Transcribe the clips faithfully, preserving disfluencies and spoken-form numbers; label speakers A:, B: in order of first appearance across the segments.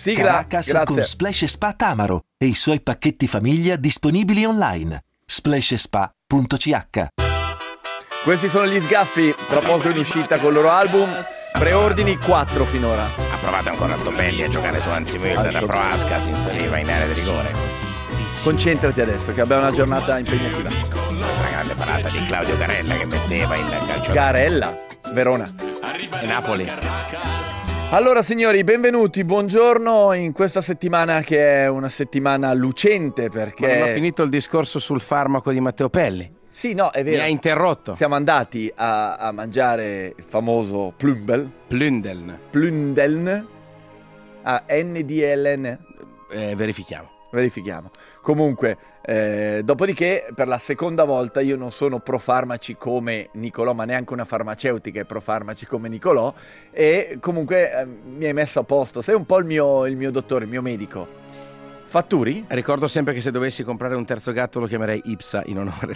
A: Sigla,
B: Caracas
A: grazie.
B: con Splash Spa Tamaro e i suoi pacchetti famiglia disponibili online. splash spa punto c h.
A: Questi sono gli Sgaffi, tra poco in uscita col loro album. Preordini quattro finora.
C: Ha provato ancora Altobelli a giocare su Anzi Müller, a Proasca si inseriva in area di rigore.
A: Concentrati adesso che abbiamo una giornata impegnativa.
C: Una grande parata di Claudio Carella che metteva il calcio.
A: Carella, Verona.
C: E Napoli.
A: Allora signori, benvenuti, buongiorno in questa settimana che è una settimana lucente perché...
D: Ma non ho finito il discorso sul farmaco di Matteo Pelli.
A: Sì, no, è vero.
D: Mi ha interrotto.
A: Siamo andati a, a mangiare il famoso Plumbel.
D: Plundeln.
A: Plundeln. A N D L N.
D: Eh, verifichiamo.
A: Verifichiamo. Comunque, eh, dopodiché, per la seconda volta io non sono pro farmaci come Nicolò, ma neanche una farmaceutica è pro farmaci come Nicolò. E comunque eh, mi hai messo a posto. Sei un po' il mio, il mio dottore, il mio medico. Fatturi?
D: Ricordo sempre che se dovessi comprare un terzo gatto lo chiamerei Ipsa in onore.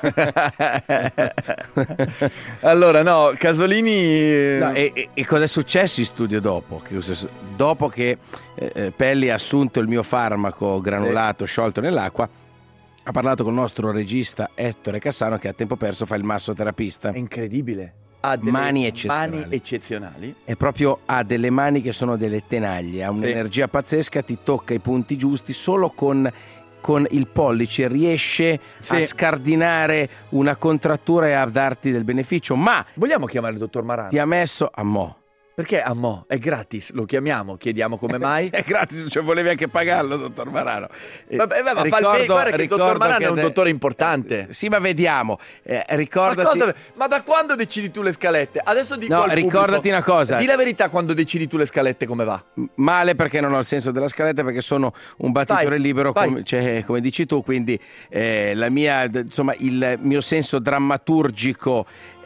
A: Allora, no, Casolini...
D: No, e, e, e cosa è successo in studio dopo? Che, dopo che eh, Pelli ha assunto il mio farmaco granulato, sì, sciolto nell'acqua, ha parlato con il nostro regista Ettore Cassano che a tempo perso fa il massoterapista.
A: È incredibile. Ha delle
D: mani eccezionali.
A: mani eccezionali.
D: È proprio, ha delle mani che sono delle tenaglie, ha un'energia sì. pazzesca, ti tocca i punti giusti, solo con, con il pollice riesce sì. a scardinare una contrattura e a darti del beneficio. Ma
A: vogliamo chiamare il dottor Marano?
D: Ti ha messo a mo'.
A: Perché a mo'? È gratis, lo chiamiamo, chiediamo come mai.
D: È gratis, cioè volevi anche pagarlo, dottor Marano.
A: Vabbè, ma ricordo, fa il guarda che il dottor Marano è un dottore importante.
D: Eh, sì, ma vediamo. Eh, ricordati...
A: ma, cosa... ma da quando decidi tu le scalette? Adesso dico
D: no,
A: al pubblico,
D: ricordati una cosa.
A: Di la verità, quando decidi tu le scalette come va?
D: Male, perché non ho il senso della scaletta, perché sono un battitore vai, libero, vai. Come, cioè, come dici tu, quindi eh, la mia, insomma, il mio senso drammaturgico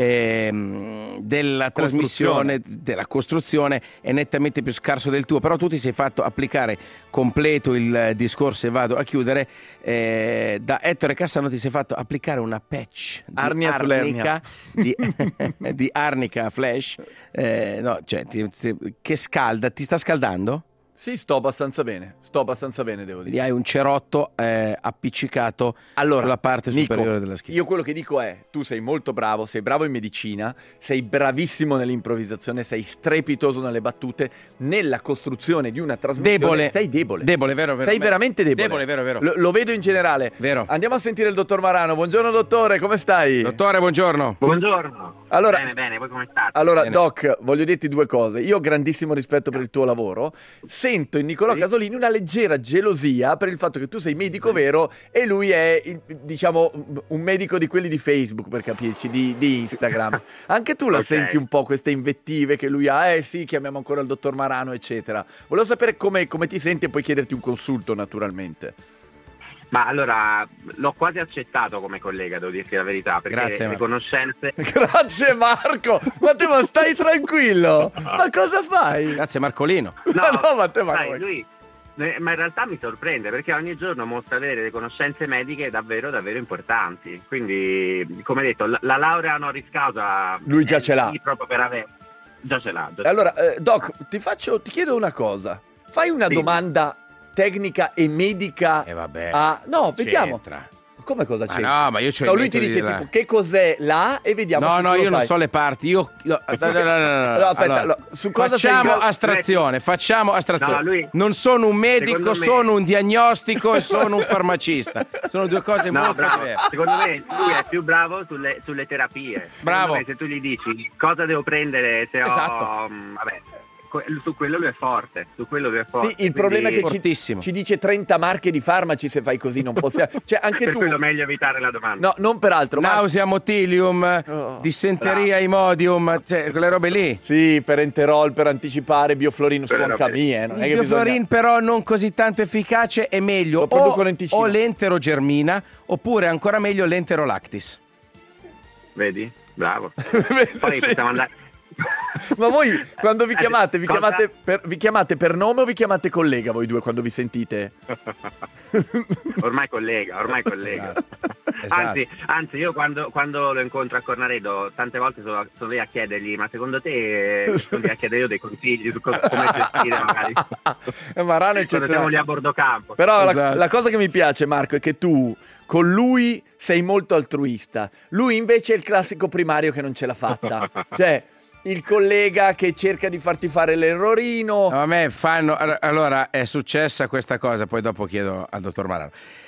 D: eh, della trasmissione, della costruzione è nettamente più scarso del tuo, però tu ti sei fatto applicare, completo il discorso e vado a chiudere, eh, da Ettore Cassano ti sei fatto applicare una patch di
A: arnia
D: arnica di, di arnica flash, eh, no, cioè ti, ti, che scalda, ti sta scaldando?
A: Sì, sto abbastanza bene, sto abbastanza bene, devo dire.
D: Hai un cerotto eh, appiccicato
A: allora,
D: sulla parte
A: Nico,
D: superiore della schiena.
A: Io quello che dico è, tu sei molto bravo, sei bravo in medicina, sei bravissimo nell'improvvisazione, sei strepitoso nelle battute, nella costruzione di una trasmissione
D: debole.
A: sei debole.
D: Debole, vero, vero.
A: Sei veramente debole.
D: Debole, vero, vero.
A: Lo, lo vedo in generale.
D: Vero.
A: Andiamo a sentire il dottor Marano. Buongiorno dottore, come stai?
D: Dottore, buongiorno.
E: Buongiorno.
A: Allora,
E: bene, bene, voi come state?
A: Allora,
D: bene.
A: Doc, voglio dirti due cose. Io ho grandissimo rispetto per il tuo lavoro. Sento in Nicolò
E: sì.
A: Casolini una leggera gelosia per il fatto che tu sei medico vero e lui è, diciamo, un medico di quelli di Facebook, per capirci, di, di Instagram. Anche tu la
E: okay.
A: senti un po' queste invettive che lui ha? Eh sì, chiamiamo ancora il dottor Marano, eccetera. Volevo sapere come, come ti senti e poi chiederti un consulto, naturalmente.
E: Ma allora, l'ho quasi accettato come collega, devo dirti la verità, perché
D: Grazie,
E: le
D: Marco.
E: conoscenze...
A: Grazie Marco! Ma te ma stai tranquillo? Ma cosa fai?
D: Grazie Marcolino.
E: No,
A: ma no, ma te ma
E: sai,
A: come?
E: lui... Ma in realtà mi sorprende perché ogni giorno mostra avere delle conoscenze mediche davvero davvero importanti. Quindi, come detto, la, la laurea honoris causa
A: lui già ce l'ha.
E: Proprio per avere... Già ce l'ha. Già ce
A: allora, eh, Doc, ti faccio, ti chiedo una cosa. Fai una
E: sì.
A: domanda tecnica e medica.
D: E eh vabbè.
A: A... No, vediamo.
D: C'entra.
A: Come cosa c'è?
D: Ma no, ma io c'ho
A: no,
D: i
A: lui ti dice
D: metodi
A: tipo che cos'è la e vediamo
D: No,
A: se
D: no,
A: tu lo
D: io non
A: sai.
D: so le parti. Io no, no, no, no, no, no.
A: No, aspetta,
D: allora,
A: no, su cosa
D: facciamo
A: sei in
D: astrazione, facciamo astrazione.
E: No, lui-
D: non sono un medico,
E: Secondo me-
D: sono un diagnostico e sono un farmacista. Sono due cose
E: No,
D: molto
E: bravo.
D: diverse.
E: Secondo me lui è più bravo sulle, sulle terapie.
D: Bravo.
E: Secondo me, se tu gli dici cosa devo prendere se
D: Esatto.
E: ho... mh, Vabbè, que- su quello lui è forte. Su quello lui è forte.
A: Sì, il
E: quindi-
A: problema è che ci,
D: Fortissimo.
A: ci dice trenta marche di farmaci se fai così, non possiamo. Cioè, anche
E: per
A: tu.
E: quello è meglio evitare la domanda.
A: No, non peraltro. ma-
D: Nausea, motilium,
A: Oh,
D: dissenteria, imodium, cioè quelle robe lì.
A: Sì, per enterol, per anticipare, bioflorin su
E: Quelle
A: anche a
E: robe.
A: me, eh, non è
D: Il
A: che bisogna...
D: bioflorin però non così tanto efficace, è meglio
A: Lo producono
D: o,
A: in Ticino.
D: o l'enterogermina oppure ancora meglio l'enterolactis.
E: Vedi? Bravo.
A: Sì.
E: Poi possiamo andare...
A: Ma voi quando vi chiamate, vi
E: Cosa?
A: chiamate, per, vi chiamate per nome o vi chiamate collega voi due quando vi sentite?
E: Ormai collega, ormai collega.
D: Esatto.
E: Anzi, anzi, io quando, quando lo incontro a Cornaredo tante volte sono, sono lì a chiedergli, ma secondo te sono lì a chiedere io dei consigli su co- come gestire magari
A: Marano è
E: quando siamo lì a bordo campo.
A: Però
D: Esatto.
A: la, la cosa che mi piace, Marco, è che tu con lui sei molto altruista. Lui invece è il classico primario che non ce l'ha fatta. Cioè, il collega che cerca di farti fare l'errorino.
D: No, a me fanno. Allora, è successa questa cosa, poi dopo chiedo al dottor Marano.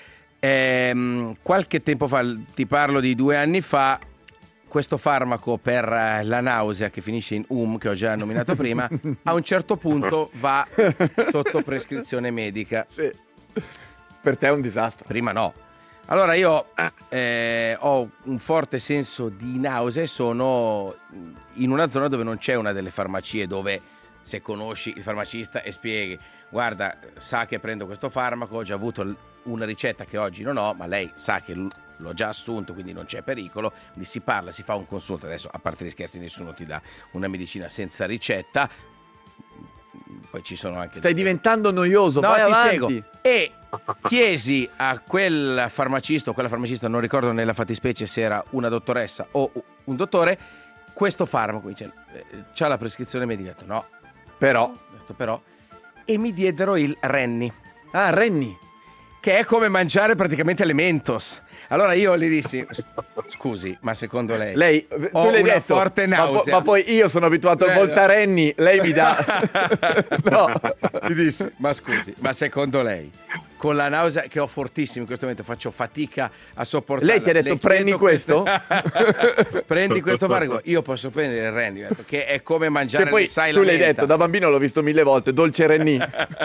D: Ehm, qualche tempo fa, ti parlo di due anni fa, questo farmaco per la nausea che finisce in um, che ho già nominato prima, a un certo punto va sotto prescrizione medica.
A: Sì. Per te è un disastro.
D: Prima no. Allora io eh, ho un forte senso di nausea e sono in una zona dove non c'è una delle farmacie dove se conosci il farmacista e spieghi guarda, sa che prendo questo farmaco, ho già avuto una ricetta che oggi non ho, ma lei sa che l'ho già assunto, quindi non c'è pericolo, quindi si parla, si fa un consulto. Adesso, a parte gli scherzi, nessuno ti dà una medicina senza ricetta. Poi ci sono anche
A: Stai diventando noioso,
D: no,
A: vai
D: ti
A: avanti.
D: spiego. E chiesi a quel farmacista o quella farmacista, non ricordo nella fattispecie se era una dottoressa o un dottore, questo farmaco, dice, c'ha la prescrizione medica. Ho detto no,
A: Però.
D: ho detto però, e mi diedero il Renni,
A: Ah, Renni.
D: che è come mangiare praticamente le Mentos. Allora io gli dissi, scusi, ma secondo lei,
A: Lei,
D: ho
A: tu l'hai
D: una
A: detto,
D: forte
A: ma, po-
D: nausea.
A: ma poi io sono abituato al
D: Eh,
A: Voltarenni, lei mi dà. No,
D: gli dissi, ma scusi, ma secondo lei, con la nausea che ho fortissima in questo momento, faccio fatica a sopportarla.
A: Lei ti ha detto,
D: Le
A: "Prendi
D: chiedo
A: questo?"
D: Prendi questo farmaco, io posso prendere il Renni, perché è come mangiare
A: che poi
D: le sai
A: tu
D: la
A: l'hai
D: menta.
A: detto, da bambino l'ho visto mille volte, Dolce Renni.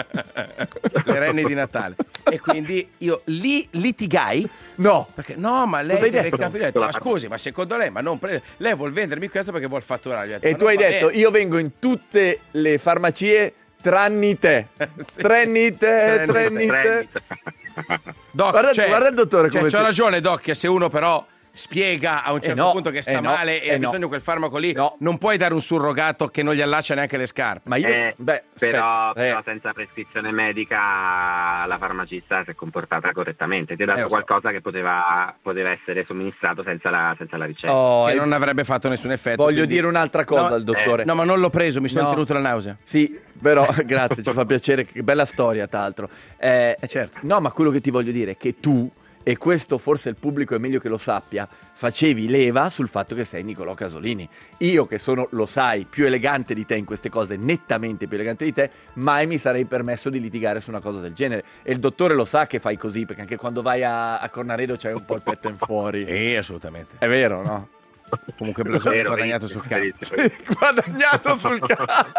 D: Le Renni di Natale. E quindi io lì litigai.
A: No.
D: Perché no, ma lei
A: Cosa hai
D: deve
A: detto?
D: capire. Ho detto, ma scusi, ma secondo lei, ma non prende. Lei vuol vendermi questo perché vuol fatturare. Gli ho detto,
A: E
D: ma
A: tu
D: non
A: hai
D: va
A: detto,
D: bene.
A: io vengo in tutte le farmacie tranni te.
D: Sì.
A: Tranni te,
D: Tranni
A: tranni
E: Prendi.
A: te.
D: Doc,
A: Guarda-
D: cioè,
A: guarda il dottore
D: cioè,
A: come
D: c'ha
A: ti-
D: ragione, Doc, che se uno però spiega a un certo
A: no,
D: punto che sta
A: eh no,
D: male e
A: eh
D: ha
A: no.
D: bisogno di quel farmaco lì,
A: No.
D: non puoi dare un surrogato che non gli allaccia neanche le scarpe.
A: Ma io,
E: Eh,
A: beh,
E: però,
A: aspetta, eh,
E: però senza prescrizione medica la farmacista si è comportata correttamente, ti ha dato
D: Eh, lo so.
E: qualcosa che poteva, poteva essere somministrato senza la, senza la ricetta.
A: oh,
D: Che
A: eh,
D: non avrebbe fatto nessun effetto.
A: voglio
D: quindi-
A: dire un'altra cosa
D: No,
A: al dottore.
D: No, ma non l'ho preso, mi sono
A: No.
D: tenuto la nausea.
A: Sì, però grazie, ci fa piacere, che bella storia, tra l'altro. Eh,
D: Eh, certo.
A: No, ma quello che ti voglio dire è che tu, e questo forse il pubblico è meglio che lo sappia, facevi leva sul fatto che sei Nicolò Casolini. Io che sono, lo sai, più elegante di te in queste cose, nettamente più elegante di te, mai mi sarei permesso di litigare su una cosa del genere. E il dottore lo sa che fai così, perché anche quando vai a, a Cornaredo c'hai un po' il petto in fuori.
D: Sì, assolutamente.
A: È vero, no?
D: Comunque Blasone
E: Vero,
D: guadagnato
E: verissimo,
D: sul campo.
E: verissimo.
A: Guadagnato sul campo.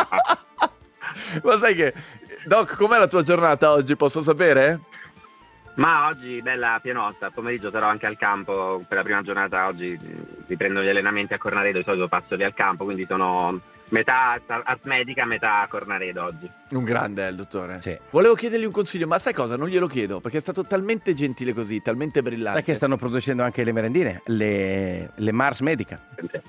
A: Ma sai che, Doc, com'è la tua giornata oggi? Posso sapere?
E: Ma oggi bella pienotta, al pomeriggio sarò anche al campo per la prima giornata. Oggi mh, riprendo gli allenamenti a Cornaredo, di solito passo lì al campo, quindi sono metà art medica, metà Cornaredo oggi.
A: Un grande, eh, il dottore.
D: Sì.
A: Volevo chiedergli un consiglio, ma sai cosa? Non glielo chiedo, perché è stato talmente gentile così, talmente brillante.
D: Sai che stanno producendo anche le merendine, le, le Mars Medica.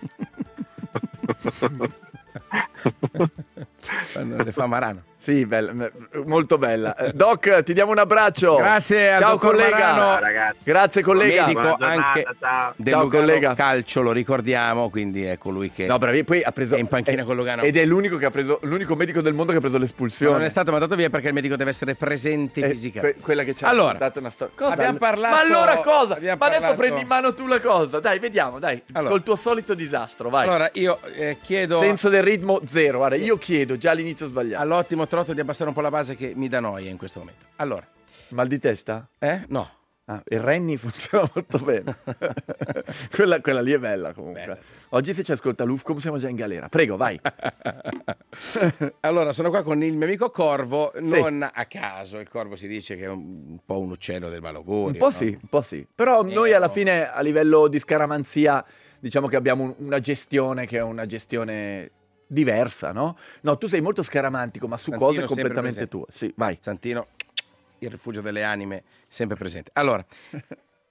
D: Quando le fa Marano.
A: Sì, bella, molto bella. Eh, Doc, ti diamo un abbraccio.
D: Grazie al
A: Ciao
D: dottor
A: collega.
D: Marano.
E: Ciao, ragazzi.
A: Grazie collega.
D: Medico
E: Buona giornata,
D: anche
E: ciao.
D: del
A: Ciao,
D: Lugano
A: collega.
D: Calcio, lo ricordiamo, quindi è colui che
A: No, bravi, poi ha preso
D: è in panchina con Lugano.
A: Ed è l'unico che ha preso l'unico medico del mondo che ha preso l'espulsione.
D: non è stato mandato via perché il medico deve essere presente
A: Eh,
D: fisicamente.
A: que- quella che ci ha
D: Allora,
A: raccontato una storia. Cosa?
D: abbiamo parlato-
A: Ma allora cosa?
D: abbiamo
A: Ma adesso
D: parlato-
A: prendi in mano tu la cosa. Dai, vediamo, dai.
D: Allora.
A: Col tuo solito disastro, vai.
D: Allora, io eh, chiedo
A: Senso del ritmo zero. Guarda, io chiedo già all'inizio sbagliato.
D: all'ottimo trotto di abbassare un po' la base che mi dà noia in questo momento. Allora,
A: Mal di testa?
D: eh? No.
A: Ah, il Renni funziona molto bene. quella, quella lì è bella comunque.
D: Bella, sì.
A: Oggi se ci ascolta l'Ufcom siamo già in galera. Prego, vai.
D: Allora, sono qua con il mio amico Corvo,
A: Sì.
D: non a caso. Il Corvo si dice che è un, un po' un uccello del malaugurio.
A: Un po'
D: no?
A: sì, un po' sì. Però noi alla fine a livello di scaramanzia diciamo che abbiamo un- una gestione che è una gestione diversa, no? No, tu sei molto scaramantico, ma su
D: Santino
A: cose
D: sempre
A: completamente
D: presente.
A: tue. Sì, vai.
D: Santino, il rifugio delle anime, sempre presente. Allora,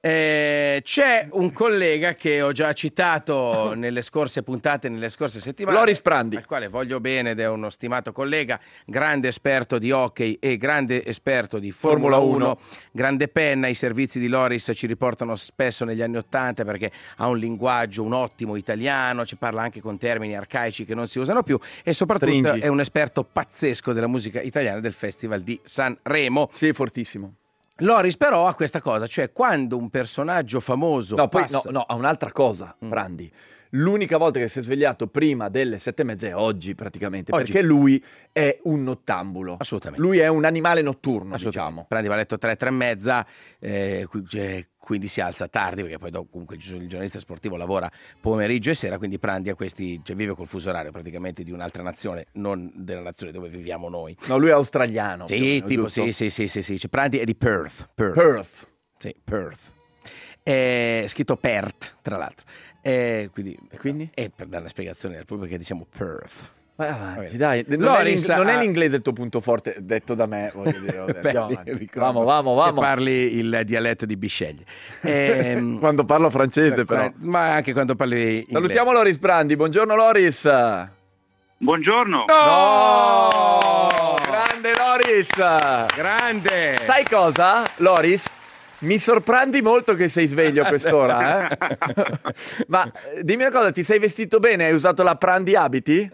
D: Eh, c'è un collega che ho già citato nelle scorse puntate, nelle scorse settimane,
A: Loris Prandi,
D: al quale voglio bene ed è uno stimato collega, grande esperto di hockey e grande esperto di Formula uno, grande penna. I servizi di Loris ci riportano spesso negli anni Ottanta perché ha un linguaggio, un ottimo italiano, ci parla anche con termini arcaici che non si usano più e soprattutto Stringi. È un esperto pazzesco della musica italiana del Festival di Sanremo.
A: Sì, fortissimo.
D: Loris però ha questa cosa, cioè quando un personaggio famoso
A: no,
D: passa...
A: poi, no, no, ha un'altra cosa, mm. Prandi. L'unica volta che si è svegliato prima delle sette e mezza è oggi praticamente, oggi. Perché lui è un nottambulo.
D: Assolutamente.
A: Lui è un animale notturno, diciamo.
D: Prandi va a letto tre, tre e mezza, eh, quindi si alza tardi, perché poi dopo, comunque il giornalista sportivo lavora pomeriggio e sera, quindi Prandi a questi, cioè vive col fuso orario praticamente di un'altra nazione, non della nazione dove viviamo noi.
A: No, lui è australiano.
D: Sì,
A: meno,
D: tipo,
A: giusto?
D: sì, sì, sì, sì, sì. Cioè, Prandi è di Perth. Perth.
A: Perth.
D: Sì, Perth. È scritto Perth, tra l'altro. Eh, quindi,
A: e quindi?
D: E per dare una spiegazione al pubblico che diciamo Perth.
A: Vai avanti, dai. Non, Loris è, non è l'inglese il tuo punto forte, detto da me, voglio dire. Vabbè, vamo, vamo, vamo.
D: Parli il dialetto di Bisceglie. E,
A: quando parlo francese, però.
D: Ma anche quando parli inglese.
A: Salutiamo Loris Prandi. Buongiorno, Loris.
F: Buongiorno.
A: No! Grande Loris.
D: Grande.
A: Sai cosa, Loris? Mi sorprendi molto che sei sveglio a quest'ora, eh? Ma dimmi una cosa, ti sei vestito bene? Hai usato la Prandi Abiti?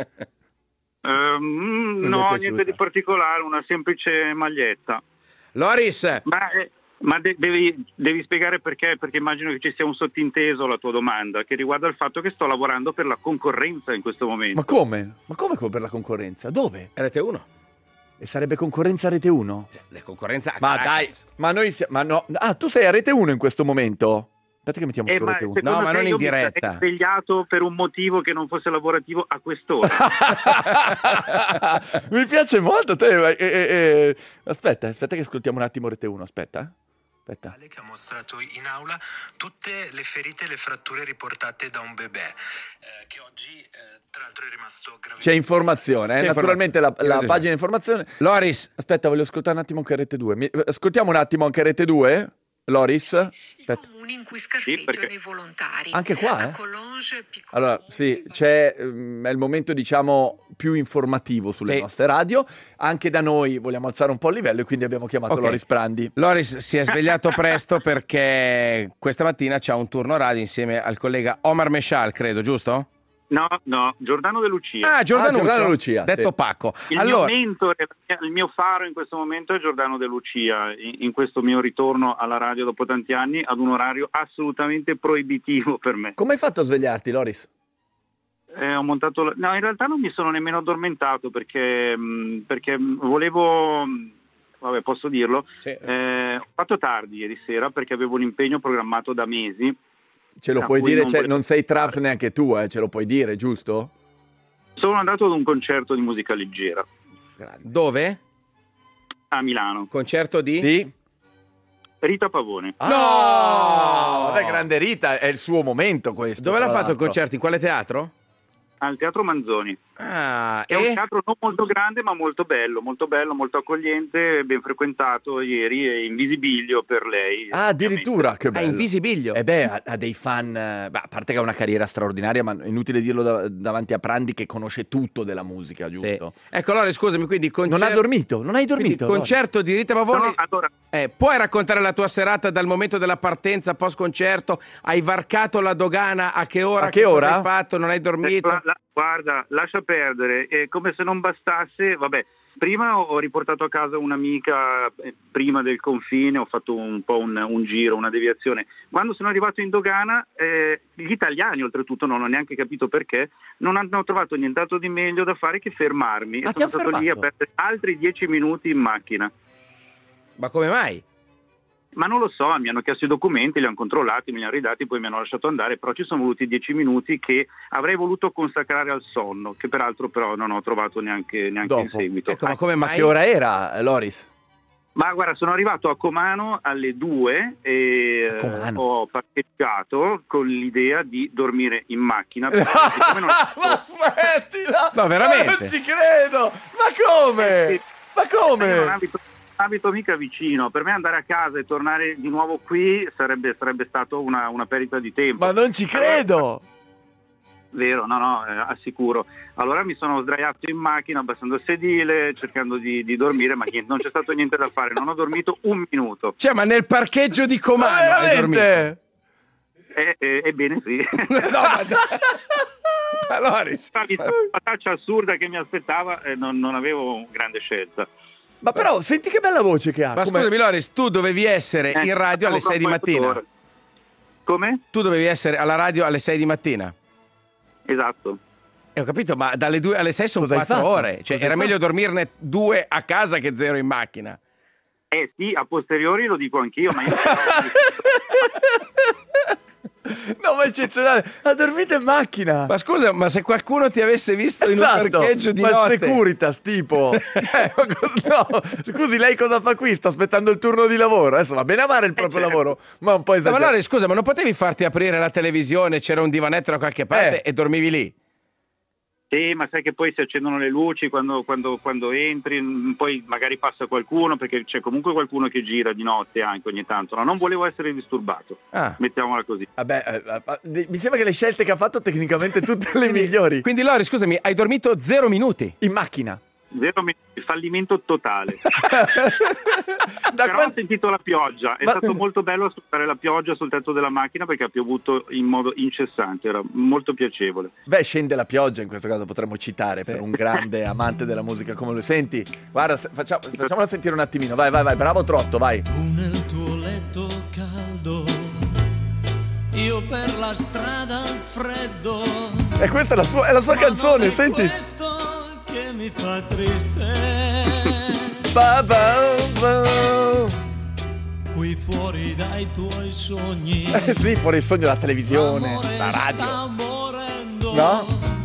F: Um, no, niente di particolare, una semplice maglietta.
D: Loris!
F: Ma, eh, ma de- devi, devi spiegare perché, perché immagino che ci sia un sottinteso alla tua domanda, che riguarda il fatto che sto lavorando per la concorrenza in questo momento.
A: Ma come? Ma come per la concorrenza? Dove?
D: Rete uno.
A: E sarebbe concorrenza a Rete uno?
D: Le concorrenza a
A: Ma dai, ma noi siamo... Ma no, ah, tu sei a Rete uno in questo momento? Aspetta che mettiamo
F: eh,
A: su Rete uno.
D: No, ma non in diretta.
F: Mi sei svegliato per un motivo che non fosse lavorativo a quest'ora.
A: Mi piace molto te. Eh, eh, eh. Aspetta, aspetta che ascoltiamo un attimo Rete uno, aspetta. Aspetta.
G: Che ha mostrato in aula tutte le ferite e le fratture riportate da un bebè eh, che oggi eh, tra l'altro è rimasto gravemente.
A: C'è informazione, eh?
D: C'è
A: naturalmente
D: informazione.
A: La, la pagina informazione.
D: Loris,
A: aspetta, voglio ascoltare un attimo anche Rete due. Mi... Ascoltiamo un attimo anche Rete due, Loris. Aspetta.
H: In cui scarseggiano i volontari.
A: Anche qua, eh?
H: Collonges,
A: allora, sì, c'è um, è il momento, diciamo, più informativo sulle
D: sì.
A: nostre radio. Anche da noi vogliamo alzare un po' il livello e quindi abbiamo chiamato okay. Loris Prandi.
D: Loris si è svegliato presto perché questa mattina c'ha un turno radio insieme al collega Omar Meshal, credo, giusto?
F: No, no, Giordano De Lucia.
D: Ah, Giordano,
A: ah, Giordano Lucia,
D: detto
A: sì.
D: Paco.
F: Il
D: allora...
F: mio mentore, il mio faro in questo momento è Giordano De Lucia, in, in questo mio ritorno alla radio dopo tanti anni ad un orario assolutamente proibitivo per me.
A: Come hai fatto a svegliarti, Loris?
F: Eh, ho montato la... No, in realtà non mi sono nemmeno addormentato perché, mh, perché volevo... Vabbè, posso dirlo?
D: Sì.
F: Eh, ho fatto tardi ieri sera perché avevo un impegno programmato da mesi.
A: Ce lo puoi dire?
F: Non,
A: cioè,
F: volevo...
A: non sei trap neanche tu, eh? Ce lo puoi dire, giusto?
F: Sono andato ad un concerto di musica leggera.
A: Grande.
D: Dove?
F: A Milano.
D: Concerto di?
A: Di?
F: Rita Pavone.
A: Ah, no! Vabbè, grande Rita, è il suo momento questo.
D: Dove l'ha fatto
A: l'altro.
D: il concerto? In quale teatro?
F: Al Teatro Manzoni.
D: Ah,
F: è
D: e?
F: un teatro non molto grande ma molto bello, molto bello, molto accogliente, ben frequentato ieri e in visibilio per lei.
A: Ah, addirittura, che bello.
D: Ah, in visibilio?
A: E beh, ha, ha dei fan, beh, a parte che ha una carriera straordinaria, ma è inutile dirlo da, davanti a Prandi che conosce tutto della musica, giusto?
D: Sì. Ecco, allora scusami, quindi concerto...
A: Non ha dormito, non hai dormito.
D: Quindi, concerto di Rita Pavone.
F: No, allora...
D: eh, puoi raccontare la tua serata dal momento della partenza post concerto? Hai varcato la dogana? A che ora?
A: A che ora?
D: Cosa hai fatto? Non hai dormito?
F: La, la, guarda, lascia perdere, è come se non bastasse, vabbè, prima ho riportato a casa un'amica eh, prima del confine, ho fatto un po' un, un giro, una deviazione. Quando sono arrivato in dogana, eh, gli italiani oltretutto, non ho neanche capito perché, non hanno trovato nient'altro di meglio da fare che fermarmi.
A: Ah,
F: e
A: ti
F: sono stato
A: fermato?
F: lì a perdere altri dieci minuti in macchina.
D: Ma come mai?
F: Ma non lo so, mi hanno chiesto i documenti, li hanno controllati, me li hanno ridati, poi mi hanno lasciato andare, però ci sono voluti dieci minuti che avrei voluto consacrare al sonno, che peraltro però non ho trovato neanche, neanche in seguito.
D: Ecco, ma come mai?
A: Ma che ora era, Loris?
F: Ma guarda, sono arrivato a Comano alle due e
A: Comano.
F: ho parcheggiato con l'idea di dormire in macchina.
A: Non... ma smettila!
D: No, veramente?
A: Ma non ci credo! Ma come?
F: Eh, sì.
A: Ma come?
F: Non abito, abito mica vicino, per me andare a casa e tornare di nuovo qui sarebbe, sarebbe stato una, una perdita di tempo.
A: Ma non ci credo!
F: Allora, vero, no, no, eh, assicuro. Allora mi sono sdraiato in macchina, abbassando il sedile, cercando di, di dormire, ma niente, non c'è stato niente da fare, non ho dormito un minuto.
D: Cioè, ma nel parcheggio di Comano hai dormito?
F: Eh, eh, ebbene sì.
D: No, ma allora,
F: questa pataccia assurda che mi aspettava, eh, non, non avevo grande scelta.
A: Ma però, senti che bella voce che ha.
D: Ma
A: Com'è?
D: scusami, Loris, tu dovevi essere
F: Eh,
D: in radio alle sei di mattina.
F: Come?
D: Tu dovevi essere alla radio alle sei di mattina.
F: Esatto.
D: E ho capito, ma dalle due alle sei sono
A: Cosa hai
D: quattro
A: fatto?
D: ore. Cioè,
A: Cosa
D: era
A: hai
D: meglio dormirne due a casa che zero in macchina.
F: Eh sì, a posteriori lo dico anch'io, ma io...
A: No, ma è eccezionale. Ha dormito in macchina.
D: Ma scusa, ma se qualcuno ti avesse visto in
A: Esatto,
D: un parcheggio di
A: ma
D: notte...
A: il Securitas, tipo. Eh, ma cos- no, scusi, lei cosa fa qui? Sta aspettando il turno di lavoro. Adesso va bene amare il proprio
F: Eh, certo.
A: lavoro, ma un po'
D: No, ma
A: esagerato.
D: allora, scusa, ma non potevi farti aprire la televisione, c'era un divanetto da qualche parte
A: Eh.
D: e dormivi lì?
F: Sì, ma sai che poi si accendono le luci quando, quando, quando entri, mh, poi magari passa qualcuno, perché c'è comunque qualcuno che gira di notte anche ogni tanto. No, non volevo essere disturbato,
D: Ah.
F: mettiamola così.
A: Vabbè, eh, eh, mi sembra che le scelte che ha fatto tecnicamente tutte le migliori.
D: Quindi, Lori, scusami, hai dormito zero minuti?
A: In macchina.
F: Zero minuti, fallimento totale.
A: Da
F: Però
A: quan-
F: ho sentito la pioggia, è
A: Ma-
F: stato molto bello ascoltare la pioggia sul tetto della macchina perché ha piovuto in modo incessante, era molto piacevole.
A: Beh, scende la pioggia, in questo caso potremmo citare
D: Sì.
A: per un grande amante della musica come lui. Senti, guarda, se- facciamo, facciamola sentire un attimino. Vai, vai, vai, bravo Trotto, vai.
I: Tu nel tuo letto caldo, io per la strada al freddo.
A: E questa è la sua, è la sua
I: Ma
A: canzone,
I: non è
A: senti.
I: questo che mi fa triste.
A: Ba, ba, ba.
I: Qui fuori dai tuoi sogni.
A: Eh sì, fuori il sogno, la televisione,
I: l'amore
A: la radio.
I: sta morendo.
A: No?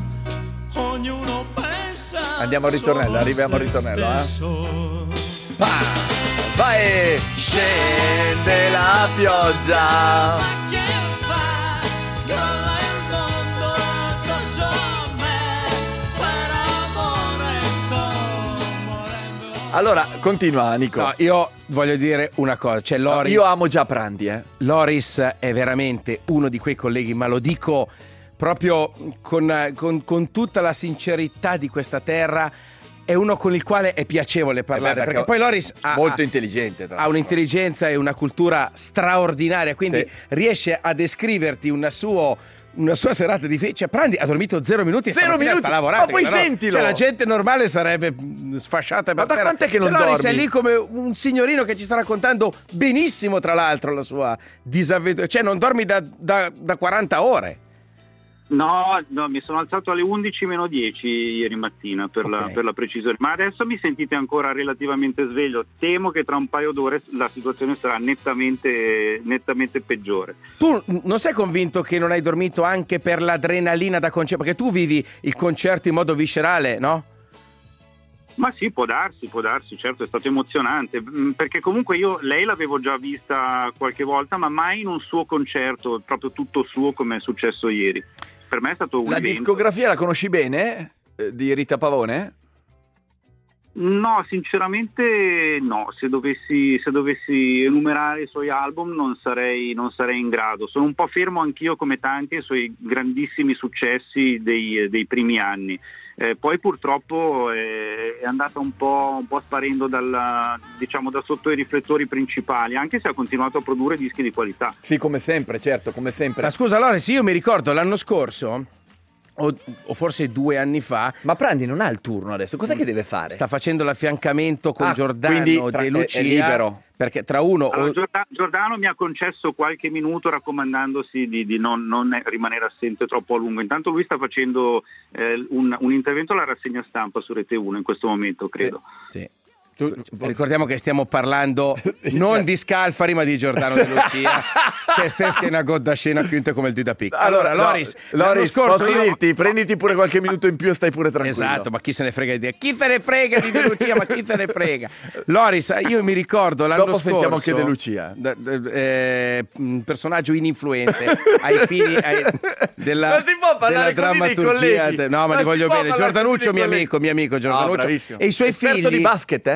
I: Ognuno pensa.
A: Andiamo al ritornello,
I: solo a
A: arriviamo al
I: se
A: ritornello, eh.
I: stesso.
A: Ah, vai! Scende la pioggia.
I: Ma che fa? Crolla il mondo addosso a me. Per amore sto morendo.
A: Allora, continua, Nico.
D: No, io voglio dire una cosa, cioè Loris,
A: Io amo già Prandi, eh.
D: Loris è veramente uno di quei colleghi, ma lo dico proprio con, con- con tutta la sincerità di questa terra, è uno con il quale è piacevole parlare,
A: Eh beh,
D: perché, poi Loris ha,
A: molto
D: ha-
A: intelligente, tra
D: ha
A: l'altro.
D: un'intelligenza e una cultura straordinaria, quindi
A: Sì.
D: riesce a descriverti una sua, una sua serata di fe- cioè Prandi ha dormito zero minuti e
A: Zero
D: stamattina
A: minuti?
D: sta lavorando,
A: Ma poi
D: che no-
A: sentilo!
D: cioè la gente normale sarebbe mh, sfasciata per
A: Ma da
D: terra.
A: quant'è che non
D: Cioè, Loris
A: dormi?
D: è lì come un signorino che ci sta raccontando benissimo, tra l'altro, la sua disavventura, cioè non dormi da, da, da quaranta ore.
F: No, no, mi sono alzato alle undici meno dieci ieri mattina per, la,
D: Ok.
F: per la precisione, ma adesso mi sentite ancora relativamente sveglio. Temo che tra un paio d'ore la situazione sarà nettamente, nettamente peggiore.
D: Tu non sei convinto che non hai dormito anche per l'adrenalina da concerto? Perché tu vivi il concerto in modo viscerale, no?
F: Ma sì, può darsi, può darsi, certo, è stato emozionante, mm, perché comunque io lei l'avevo già vista qualche volta, ma mai in un suo concerto, proprio tutto suo come è successo ieri. Per me è stato un
A: La
F: evento.
A: discografia la conosci bene? Eh, Di Rita Pavone?
F: No, sinceramente no, se dovessi, se dovessi enumerare i suoi album non sarei, non sarei in grado. Sono un po' fermo anch'io come tanti ai suoi grandissimi successi dei, dei primi anni. Eh, poi purtroppo è, è andata un po', un po' sparendo dalla, diciamo, da sotto i riflettori principali, anche se ha continuato a produrre dischi di qualità.
A: Sì, come sempre, certo, come sempre.
D: Ma scusa, Loris, io mi ricordo l'anno scorso, o, o forse due anni fa,
A: Ma Prandi non ha il turno adesso, cos'è che deve fare?
D: sta facendo l'affiancamento con
A: Ah,
D: Giordano
A: quindi tra-
D: De
A: è-
D: Lucia.
A: è libero.
D: Perché tra uno
F: Allora,
D: o-
F: Giorda- Giordano mi ha concesso qualche minuto raccomandandosi di, di non, non rimanere assente troppo a lungo. Intanto lui sta facendo eh, un, un intervento alla rassegna stampa su Rete uno in questo momento, credo.
D: Sì.
A: Tu-
D: Ricordiamo che stiamo parlando
A: Sì,
D: non
A: beh.
D: di Scalfari, ma di Giordano De Lucia, che stesca in aggodda scena chiunque come il Duda Pic.
A: Allora,
D: Allora,
A: no,
D: Loris, l'anno
A: Loris,
D: scorso
A: posso
D: io-
A: dirti, prenditi pure qualche minuto in più e stai pure tranquillo.
D: Esatto, ma chi se ne frega di te? Chi se ne frega di De Lucia? Ma chi se ne frega? Loris, io mi ricordo l'anno
A: Dopo
D: scorso.
A: sentiamo anche De Lucia.
D: d- d- eh, un personaggio ininfluente ai fini ai- della,
A: Ma si può parlare
D: della
A: così dei
D: drammaturgia.
A: colleghi?
D: de- no, ma,
A: Ma
D: li
A: si
D: voglio
A: può
D: bene.
A: parlare
D: Giordanuccio,
A: così dei
D: mio
A: colleghi?
D: amico, mio amico Giordanuccio.
A: Ah, bravissimo.
D: E i suoi
A: Esperto
D: figli.
A: di basket, eh?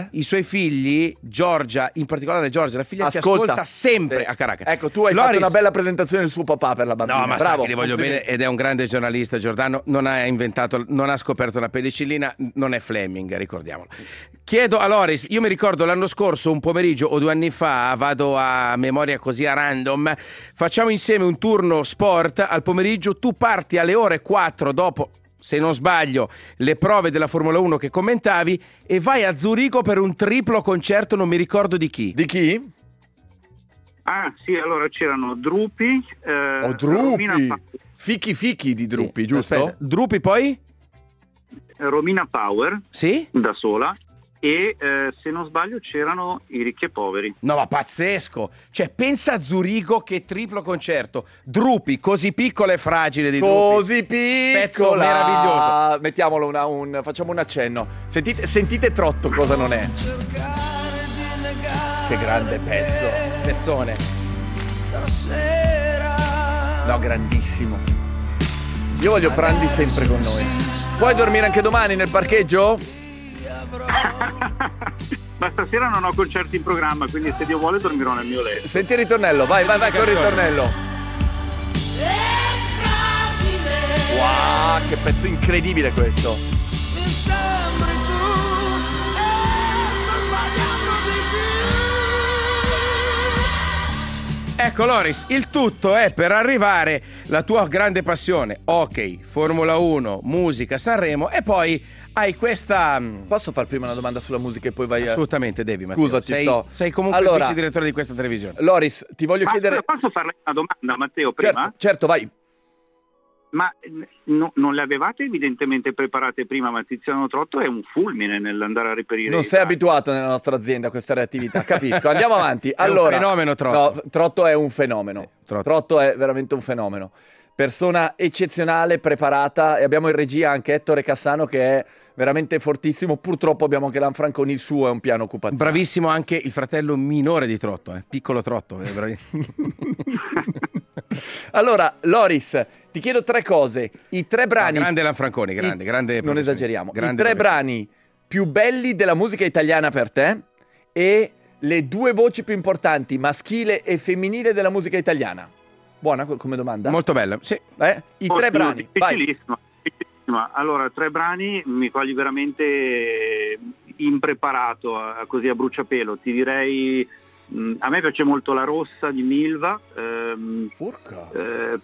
A: eh?
D: i suoi figli, Giorgia, in particolare Giorgia, la figlia
A: Ascolta.
D: che ascolta sempre
A: Sì.
D: a Caracas.
A: Ecco, tu hai
D: Loris...
A: fatto una bella presentazione del suo papà per la bambina.
D: No, ma
A: bravo.
D: sai che li voglio bene ed è un grande giornalista, Giordano, non ha inventato, non ha scoperto la penicillina, non è Fleming, ricordiamolo. Chiedo a Loris, io mi ricordo l'anno scorso, un pomeriggio o due anni fa, vado a memoria così a random, facciamo insieme un turno sport al pomeriggio, tu parti alle ore quattro dopo, se non sbaglio, le prove della Formula uno che commentavi e vai a Zurigo per un triplo concerto, non mi ricordo di chi.
A: Di chi?
F: Ah sì, allora c'erano Drupi, eh,
A: Oh, Drupi!
F: Romina, Pa-
A: Fichi fichi di Drupi,
D: Sì,
A: giusto?
D: aspetta, Drupi poi?
F: Romina Power,
D: Sì?
F: da sola, e eh, se non sbaglio c'erano i Ricchi e Poveri.
D: No, ma pazzesco! Cioè, pensa a Zurigo che triplo concerto. Drupi, così piccola e fragile di Drupi.
A: Così piccola.
D: Pezzo meraviglioso.
A: Mettiamolo una, un, facciamo un accenno. Sentite, sentite Trotto cosa non è. Che grande pezzo.
D: Pezzone.
A: No, grandissimo. Io voglio Prandi sempre con noi. Puoi dormire anche domani nel parcheggio?
F: Ma stasera non ho concerti in programma, quindi se Dio vuole dormirò nel mio letto.
A: Senti il ritornello, vai, vai, vai con il ritornello. Wow, che pezzo incredibile questo.
D: Ecco Loris, il tutto è per arrivare la tua grande passione, ok, Formula uno, musica, Sanremo e poi hai questa...
A: Posso far prima una domanda sulla musica e poi vai a...
D: Assolutamente devi, Matteo.
A: Scusa, ti
D: sei,
A: sto...
D: sei comunque
A: allora,
D: il vice direttore di questa televisione.
A: Loris, ti voglio
F: Ma
A: chiedere...
F: posso farle una domanda, Matteo, prima?
A: Certo, certo, vai.
F: Ma no, non le avevate evidentemente preparate prima, ma Tiziano Trotto è un fulmine nell'andare a reperire.
A: Non sei abituato nella nostra azienda a queste reattività, capisco. Andiamo avanti.
D: È
A: allora,
D: un fenomeno Trotto.
A: No, Trotto è un fenomeno.
D: Sì, Trotto.
A: Trotto è veramente un fenomeno. Persona eccezionale, preparata, e abbiamo in regia anche Ettore Cassano che è veramente fortissimo. Purtroppo abbiamo anche Lanfranconi, il suo è un piano occupazione.
D: Bravissimo anche il fratello minore di Trotto, eh. Piccolo Trotto. È bravi...
A: Allora, Loris, ti chiedo tre cose. I tre brani...
D: No, grande Lanfranconi, grande,
A: I...
D: grande
A: Non esageriamo.
D: Grande
A: I tre brani più belli della musica italiana per te e le due voci più importanti, maschile e femminile, della musica italiana. Buona come domanda?
D: Molto bella, sì.
A: Eh? I
F: Ottimo,
A: tre brani, vai.
F: difficilissima, difficilissima. Allora, tre brani mi cogli veramente impreparato, a, così a bruciapelo. Ti direi... mh, a me piace molto La Rossa di Milva. Ehm,
A: Porca.
F: eh,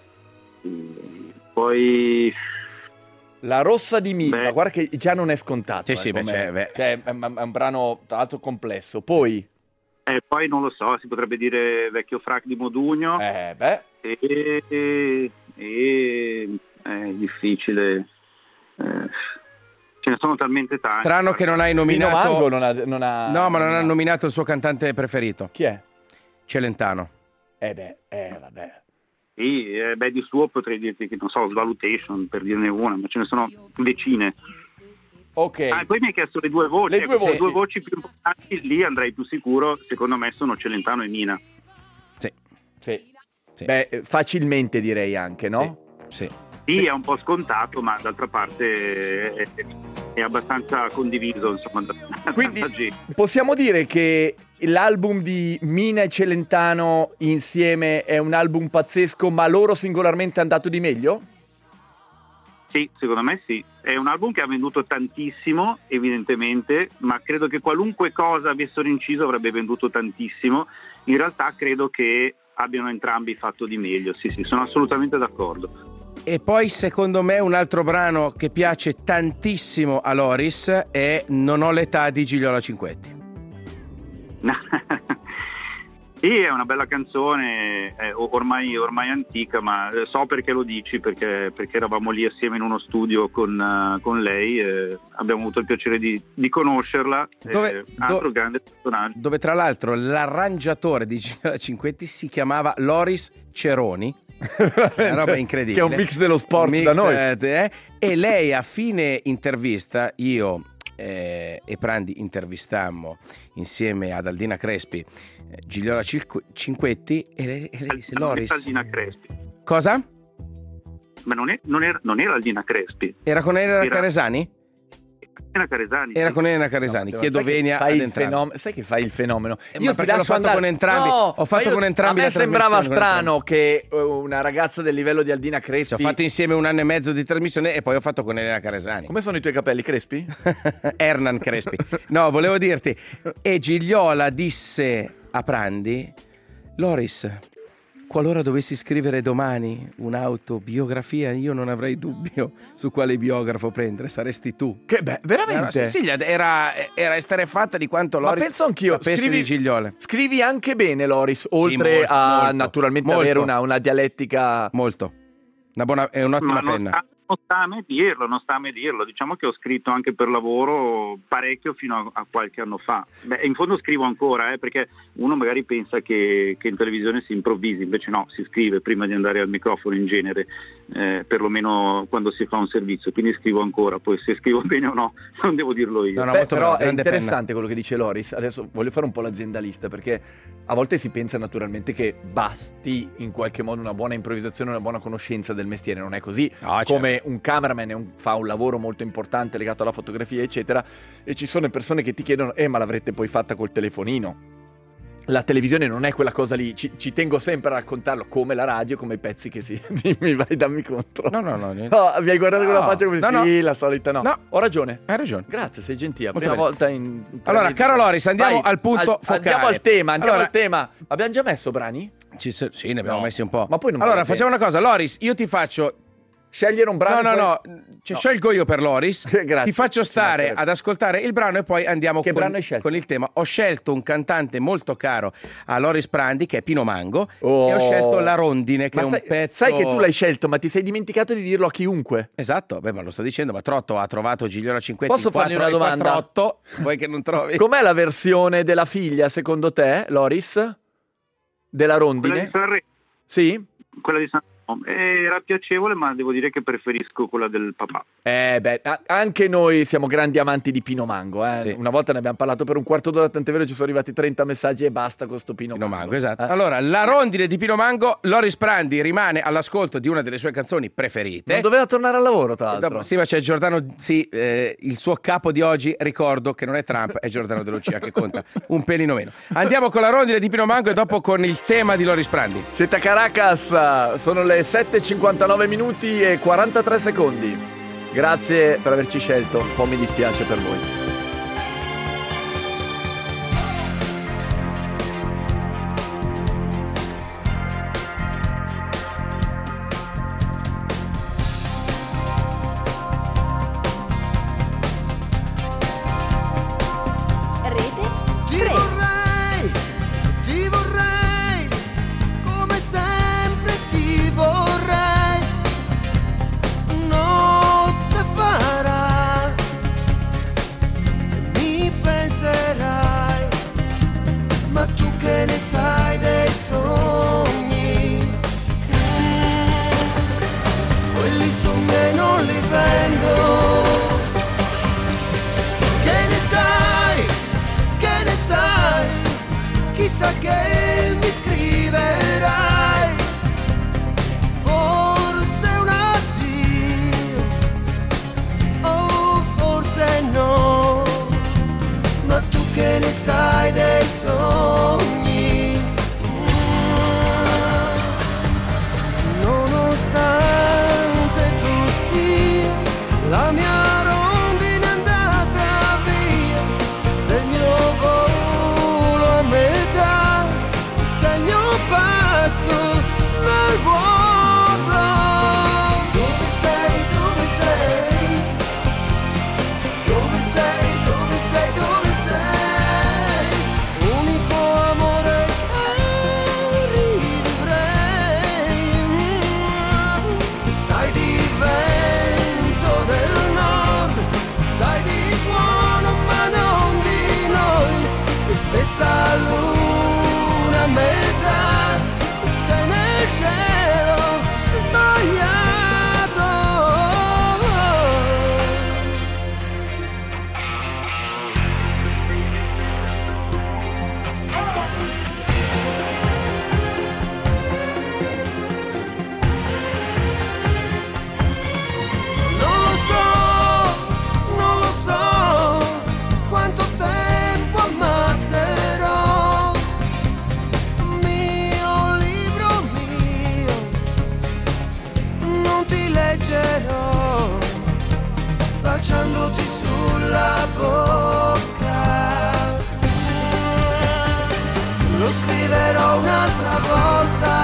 F: poi...
A: La Rossa di Milva,
F: Beh.
A: guarda che già non è scontato.
D: Sì,
A: eh,
D: sì, beh,
A: com'è.
D: cioè, beh.
A: Cioè, è, è- è un brano tra l'altro complesso. Poi,
F: Eh, poi non lo so, si potrebbe dire Vecchio Frac di Modugno.
A: eh, beh,
F: E, e- e- è difficile. Eh, ce ne sono talmente tanti.
D: Strano che non hai
A: Nino
D: nominato...
A: Mango non ha, non ha-
D: No, ma non ha nominato il suo cantante preferito,
A: Chi è?
D: Celentano.
A: Eh beh, eh vabbè.
F: Sì, eh, beh, di suo potrei dirti che non so, Svalutation per dirne una, ma ce ne sono decine.
A: Ok.
F: Ah, e poi mi hai chiesto le due voci.
A: Le due
F: Ecco,
A: voci.
F: due voci più importanti, lì andrei più sicuro. Secondo me sono Celentano e Mina.
D: Sì,
A: Sì.
D: sì.
A: Beh, eh, facilmente direi anche, no?
D: Sì.
F: Sì, è un po' scontato, ma d'altra parte è, è abbastanza condiviso, insomma, da, da
A: Quindi
F: tanta gente.
A: possiamo dire che l'album di Mina e Celentano insieme è un album pazzesco, ma loro singolarmente hanno dato di meglio?
F: Sì, secondo me sì. È un album che ha venduto tantissimo, evidentemente, ma credo che qualunque cosa avessero inciso avrebbe venduto tantissimo. In realtà credo che abbiano entrambi fatto di meglio. Sì, sì, sono assolutamente d'accordo.
D: E poi secondo me un altro brano che piace tantissimo a Loris è Non ho l'età di Gigliola Cinquetti.
F: Sì, è una bella canzone, è ormai, ormai antica, ma so perché lo dici, perché, perché eravamo lì assieme in uno studio con, uh, con lei, eh, abbiamo avuto il piacere di, di conoscerla,
D: Dove-
F: eh, altro
D: do-
F: grande personaggio.
D: Dove tra l'altro l'arrangiatore di Gigliola Cinquetti si chiamava Loris Ceroni. Una roba incredibile.
A: Che è un mix dello sport
D: Mix,
A: da noi.
D: eh, eh, e lei a fine intervista, io eh, e Prandi intervistammo insieme ad Aldina Crespi eh, Gigliola Cilqu- Cinquetti e lei, e lei disse:
F: Non
D: Loris,
F: era Aldina Crespi,
D: cosa?
F: ma non, è- non era, non era Aldina Crespi,
D: Era con Elena
F: Era-
D: Caresani?
F: Elena Caresani.
D: Era con Elena Caresani, no, chiedo venia ad entrambi.
A: Fenom- sai che fai il fenomeno?
D: Eh, io ti l'ho fatto andare. con entrambi.
A: No,
D: ho fatto
A: io,
D: con entrambi.
A: A me
D: la
A: sembrava strano che una ragazza del livello di Aldina Crespi.
D: Ci ho fatto insieme un anno e mezzo di trasmissione e poi ho fatto con Elena Caresani.
A: Come sono i tuoi capelli crespi?
D: Hernan Crespi. No, volevo dirti. E Gigliola disse a Prandi: Loris, qualora dovessi scrivere domani un'autobiografia, io non avrei dubbio su quale biografo prendere, saresti tu.
A: Che beh, veramente?
D: Era, Cecilia era, era esterrefatta di quanto Loris
A: Ma penso anch'io. Scrivi,
D: di Gigliola.
A: Scrivi anche bene, Loris, oltre sì, molto, a molto, naturalmente molto. avere una, una dialettica...
D: Molto. Una buona, è un'ottima
F: Ma
D: penna.
F: Sta, non sta a me dirlo, non sta a me dirlo. Diciamo che ho scritto anche per lavoro parecchio fino a, a qualche anno fa. Beh, in fondo scrivo ancora, eh, perché uno magari pensa che, che in televisione si improvvisi, invece no, si scrive prima di andare al microfono in genere, eh, perlomeno quando si fa un servizio, quindi scrivo ancora, poi se scrivo bene o no non devo dirlo io.
A: No, no, Beh, però è interessante penna. quello che dice Loris. Adesso voglio fare un po' l'aziendalista, perché a volte si pensa naturalmente che basti in qualche modo una buona improvvisazione, una buona conoscenza del mestiere. Non è così, no, come certo. un cameraman è un, fa un lavoro molto importante legato alla fotografia eccetera, e ci sono persone che ti chiedono eh ma l'avrete poi fatta col telefonino. La televisione non è quella cosa lì, ci, ci tengo sempre a raccontarlo, come la radio, come i pezzi che si... Dimmi, vai, dammi contro.
D: No, no, no. Niente.
A: No, mi hai guardato
D: no,
A: con la faccia come
D: no,
A: sì,
D: no.
A: la solita no.
D: No.
A: Ho ragione.
D: Hai ragione.
A: Grazie, sei gentile.
D: Molto
A: Prima
D: bene.
A: volta in...
D: Allora, caro Loris, andiamo
A: vai,
D: al punto
A: al,
D: focale.
A: Andiamo al tema, andiamo
D: allora,
A: al tema. Abbiamo già messo brani?
D: Ci, sì, ne abbiamo
A: no.
D: messi un po'.
A: Ma poi non
D: allora, facciamo una cosa. Loris, io ti faccio...
A: Scegliere un brano.
D: No, no,
A: poi...
D: no, cioè, no. Scelgo io per Loris.
A: Grazie.
D: Ti faccio stare ad ascoltare il brano e poi andiamo
A: che
D: con,
A: brano hai scelto?
D: con il tema. Ho scelto un cantante molto caro a Loris Prandi, che è Pino Mango,
A: oh.
D: e ho scelto La Rondine, che
A: ma
D: è
A: sai,
D: un pezzo...
A: Sai che tu l'hai scelto, ma ti sei dimenticato di dirlo a chiunque.
D: Esatto, beh, ma lo sto dicendo, ma Trotto ha trovato Gigliola Cinquetti.
A: Posso fargli una domanda?
D: Trotto, vuoi che non trovi?
A: Com'è la versione della figlia, secondo te, Loris? Della Rondine?
F: Quella di Sanremo.
A: Sì?
F: Quella di Sanremo. Era piacevole, ma devo dire che preferisco quella del papà.
A: Eh beh, a- anche noi siamo grandi amanti di Pino Mango, eh?
D: Sì.
A: Una volta ne abbiamo parlato per un quarto d'ora, tant'è vero ci sono arrivati trenta messaggi e basta con sto Pino,
D: Pino
A: Mango.
D: Mango, esatto.
A: Eh?
D: Allora, La Rondine di Pino Mango, Loris Prandi rimane all'ascolto di una delle sue canzoni preferite.
A: Non doveva tornare al lavoro, tra l'altro.
D: Dopo, sì, ma c'è Giordano, sì, eh, il suo capo di oggi, ricordo che non è Trump, è Giordano De Lucia, che conta un pelino meno. Andiamo con La Rondine di Pino Mango e dopo con il tema di Loris Prandi.
A: Siete a Caracas, sono le sette e cinquantanove minuti e quarantatré secondi. Grazie per averci scelto, un po' mi dispiace per voi.
J: Che mi scriverai, forse un addio, o forse no, ma tu che ne sai dei sogni, nonostante tu sia la mia rondine andata via, se il mio volo a metà, passo nel vuoto. Dove sei, dove sei? Dove sei, dove sei, dove sei? Unico amore che rivivrei. Sai di vento del nord, sai di buono ma non di noi. E stessa luna a metà, sei nel cielo sbagliato. Non lo so, non lo so lo scriverò un'altra volta.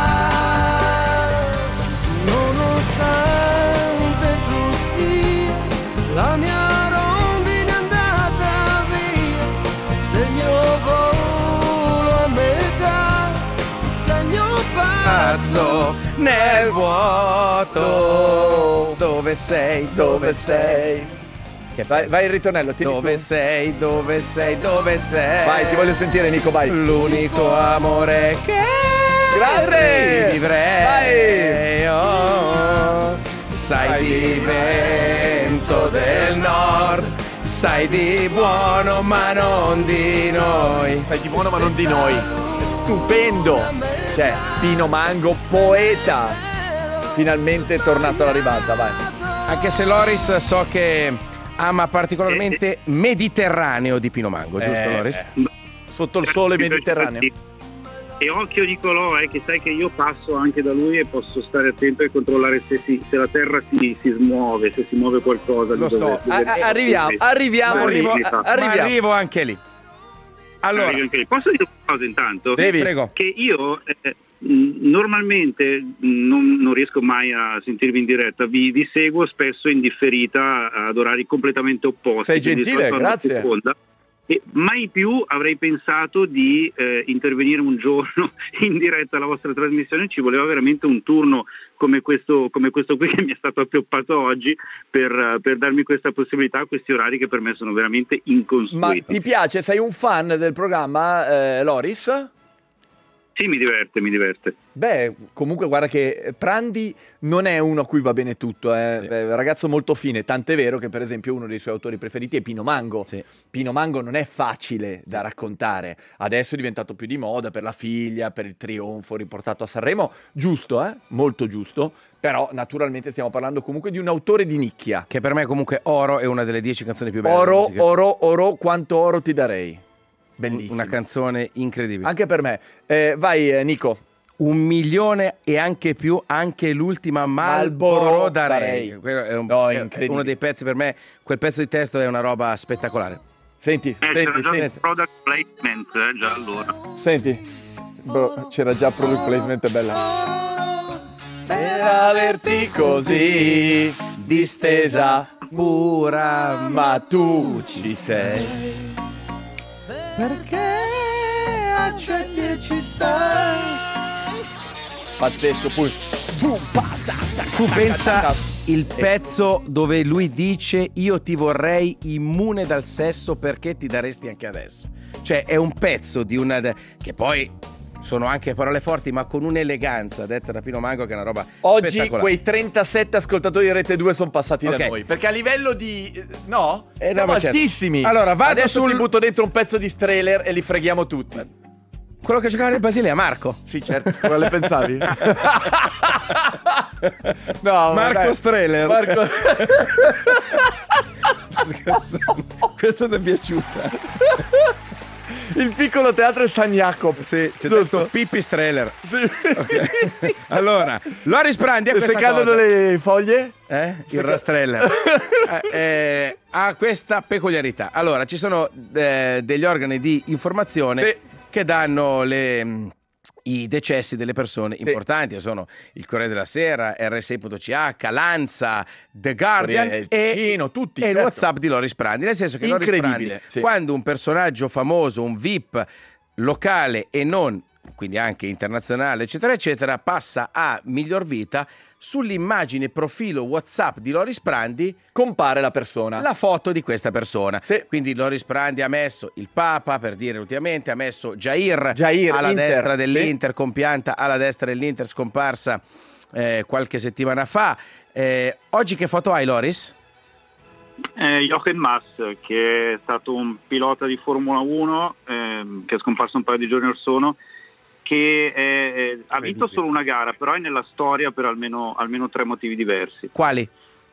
J: Nonostante tu sia la mia rondine andata via, se il mio volo a metà, se il mio passo
D: nel vuoto. Dove sei, dove sei?
A: Che vai, vai il ritornello, tieni
D: Dove
A: su.
D: sei, dove sei, dove sei?
A: Vai, ti voglio sentire, Nico, vai.
D: L'unico amore che
A: grande
D: vivrei. Oh, sai di vento del nord, sai di buono ma non di noi.
A: Sai di buono ma non di noi. Stupendo. Cioè, Pino Mango, poeta. Finalmente è tornato alla ribalta, vai.
D: Anche se Loris so che ama particolarmente Mediterraneo di Pino Mango, giusto
A: Eh,
D: Loris?
A: eh. Sotto il sole mediterraneo.
F: E occhio Nicolò, eh, che sai che io passo anche da lui e posso stare attento e controllare se, si, se la terra si, si smuove, se si muove qualcosa.
A: Lo
F: dove,
A: so,
F: dove,
A: a- a- arriviamo, arriviamo lì.
D: Arrivo,
A: a-
D: ma
A: arriviamo.
D: arrivo anche lì. Allora,
F: Arrivo anche lì. Posso dire una cosa intanto?
A: Devi.
D: Prego.
F: Che io eh, mh, normalmente mh, non, non riesco mai a sentirvi in diretta, vi, vi seguo spesso in differita ad orari completamente opposti.
A: Sei
F: quindi
A: gentile,
F: sotto una
A: grazie.
F: seconda. E mai più avrei pensato di eh, intervenire un giorno in diretta alla vostra trasmissione. Ci voleva veramente un turno come questo, come questo qui che mi è stato appioppato oggi per, per darmi questa possibilità a questi orari che per me sono veramente
A: Ma
F: inconsueti.
A: ti piace? Sei un fan del programma, eh, Loris?
F: Sì, mi diverte, mi diverte.
A: Beh, comunque guarda che Prandi non è uno a cui va bene tutto, è
D: Sì.
A: un ragazzo molto fine, tant'è vero che per esempio uno dei suoi autori preferiti è Pino Mango.
D: Sì.
A: Pino Mango non è facile da raccontare, adesso è diventato più di moda per la figlia, per il trionfo riportato a Sanremo, giusto, eh? Molto giusto, però naturalmente stiamo parlando comunque di un autore di nicchia.
D: che per me comunque Oro è una delle dieci canzoni più belle.
A: Oro,
D: della musica.
A: oro, oro, quanto oro ti darei. Bellissimo.
D: Una canzone incredibile.
A: Anche per me. Eh, vai eh, Nico.
D: Un milione e anche più, anche l'ultima Marlboro
A: Marlboro
D: darei.
A: darei.
D: Quello è, un,
A: No,
D: è
A: incredibile.
D: uno dei pezzi per me, quel pezzo di testo è una roba spettacolare.
A: Senti,
F: Eh, c'era
A: senti,
F: già
A: senti.
F: il product placement, eh, già allora.
A: Senti, bro, c'era già product placement, è bella. Per averti così distesa pura, ma tu ci sei.
J: Perché accetti e ci stai.
A: Pazzesco, poi.
D: Tu pensa il pezzo dove lui dice io ti vorrei immune dal sesso perché ti daresti anche adesso. Cioè è un pezzo di una... che poi sono anche parole forti ma con un'eleganza detta da Pino Mango che è una roba
A: Oggi
D: spettacolare.
A: quei trentasette ascoltatori di Rete due sono passati
D: Ok.
A: da noi. Perché a livello di... no?
D: Eh, no,
A: Siamo
D: ma certo.
A: altissimi.
D: Allora, vado
A: Adesso
D: sul-
A: ti butto dentro un pezzo di trailer e li freghiamo tutti.
D: Quello che giocava nel Basilea, Marco.
A: Sì, certo, quale pensavi? No,
D: Marco
A: dai.
D: Streller.
A: Marco...
D: Questa ti è piaciuta?
A: Il piccolo teatro è San Jacob.
D: Sì, c'è
A: Giusto?
D: detto Pippi Streller.
A: Sì.
D: Allora, Loris Prandi a
A: Se
D: questa
A: cadono
D: cosa.
A: le foglie?
D: Eh? Il Rastreller eh, eh, ha questa peculiarità. Allora, ci sono eh, degli organi di informazione
A: Sì.
D: che danno le, mh, i decessi delle persone
A: Sì.
D: importanti. Sono il Corriere della Sera, R sei punto C H, Lanza, The Guardian
A: Corriere, il
D: e,
A: Ticino, tutti,
D: e il
A: certo.
D: WhatsApp di Loris Prandi. Nel senso che Loris
A: Incredibile,
D: Prandi,
A: sì.
D: quando un personaggio famoso, un V I P locale e non, quindi anche internazionale, eccetera, eccetera, passa a miglior vita, sull'immagine profilo WhatsApp di Loris Prandi
A: Compare la persona.
D: la foto di questa persona.
A: Sì.
D: Quindi Loris Prandi ha messo il Papa, per dire ultimamente, ha messo Jair,
A: Jair,
D: alla
A: Inter,
D: destra dell'Inter,
A: sì.
D: compianta alla destra dell'Inter, scomparsa eh, qualche settimana fa. Eh, oggi che foto hai, Loris?
F: Eh, Jochen Mass, che è stato un pilota di Formula uno, ehm, che è scomparso un paio di giorni or sono, che è, è- ha vinto solo una gara, però è nella storia per almeno, almeno tre motivi diversi.
D: Quali?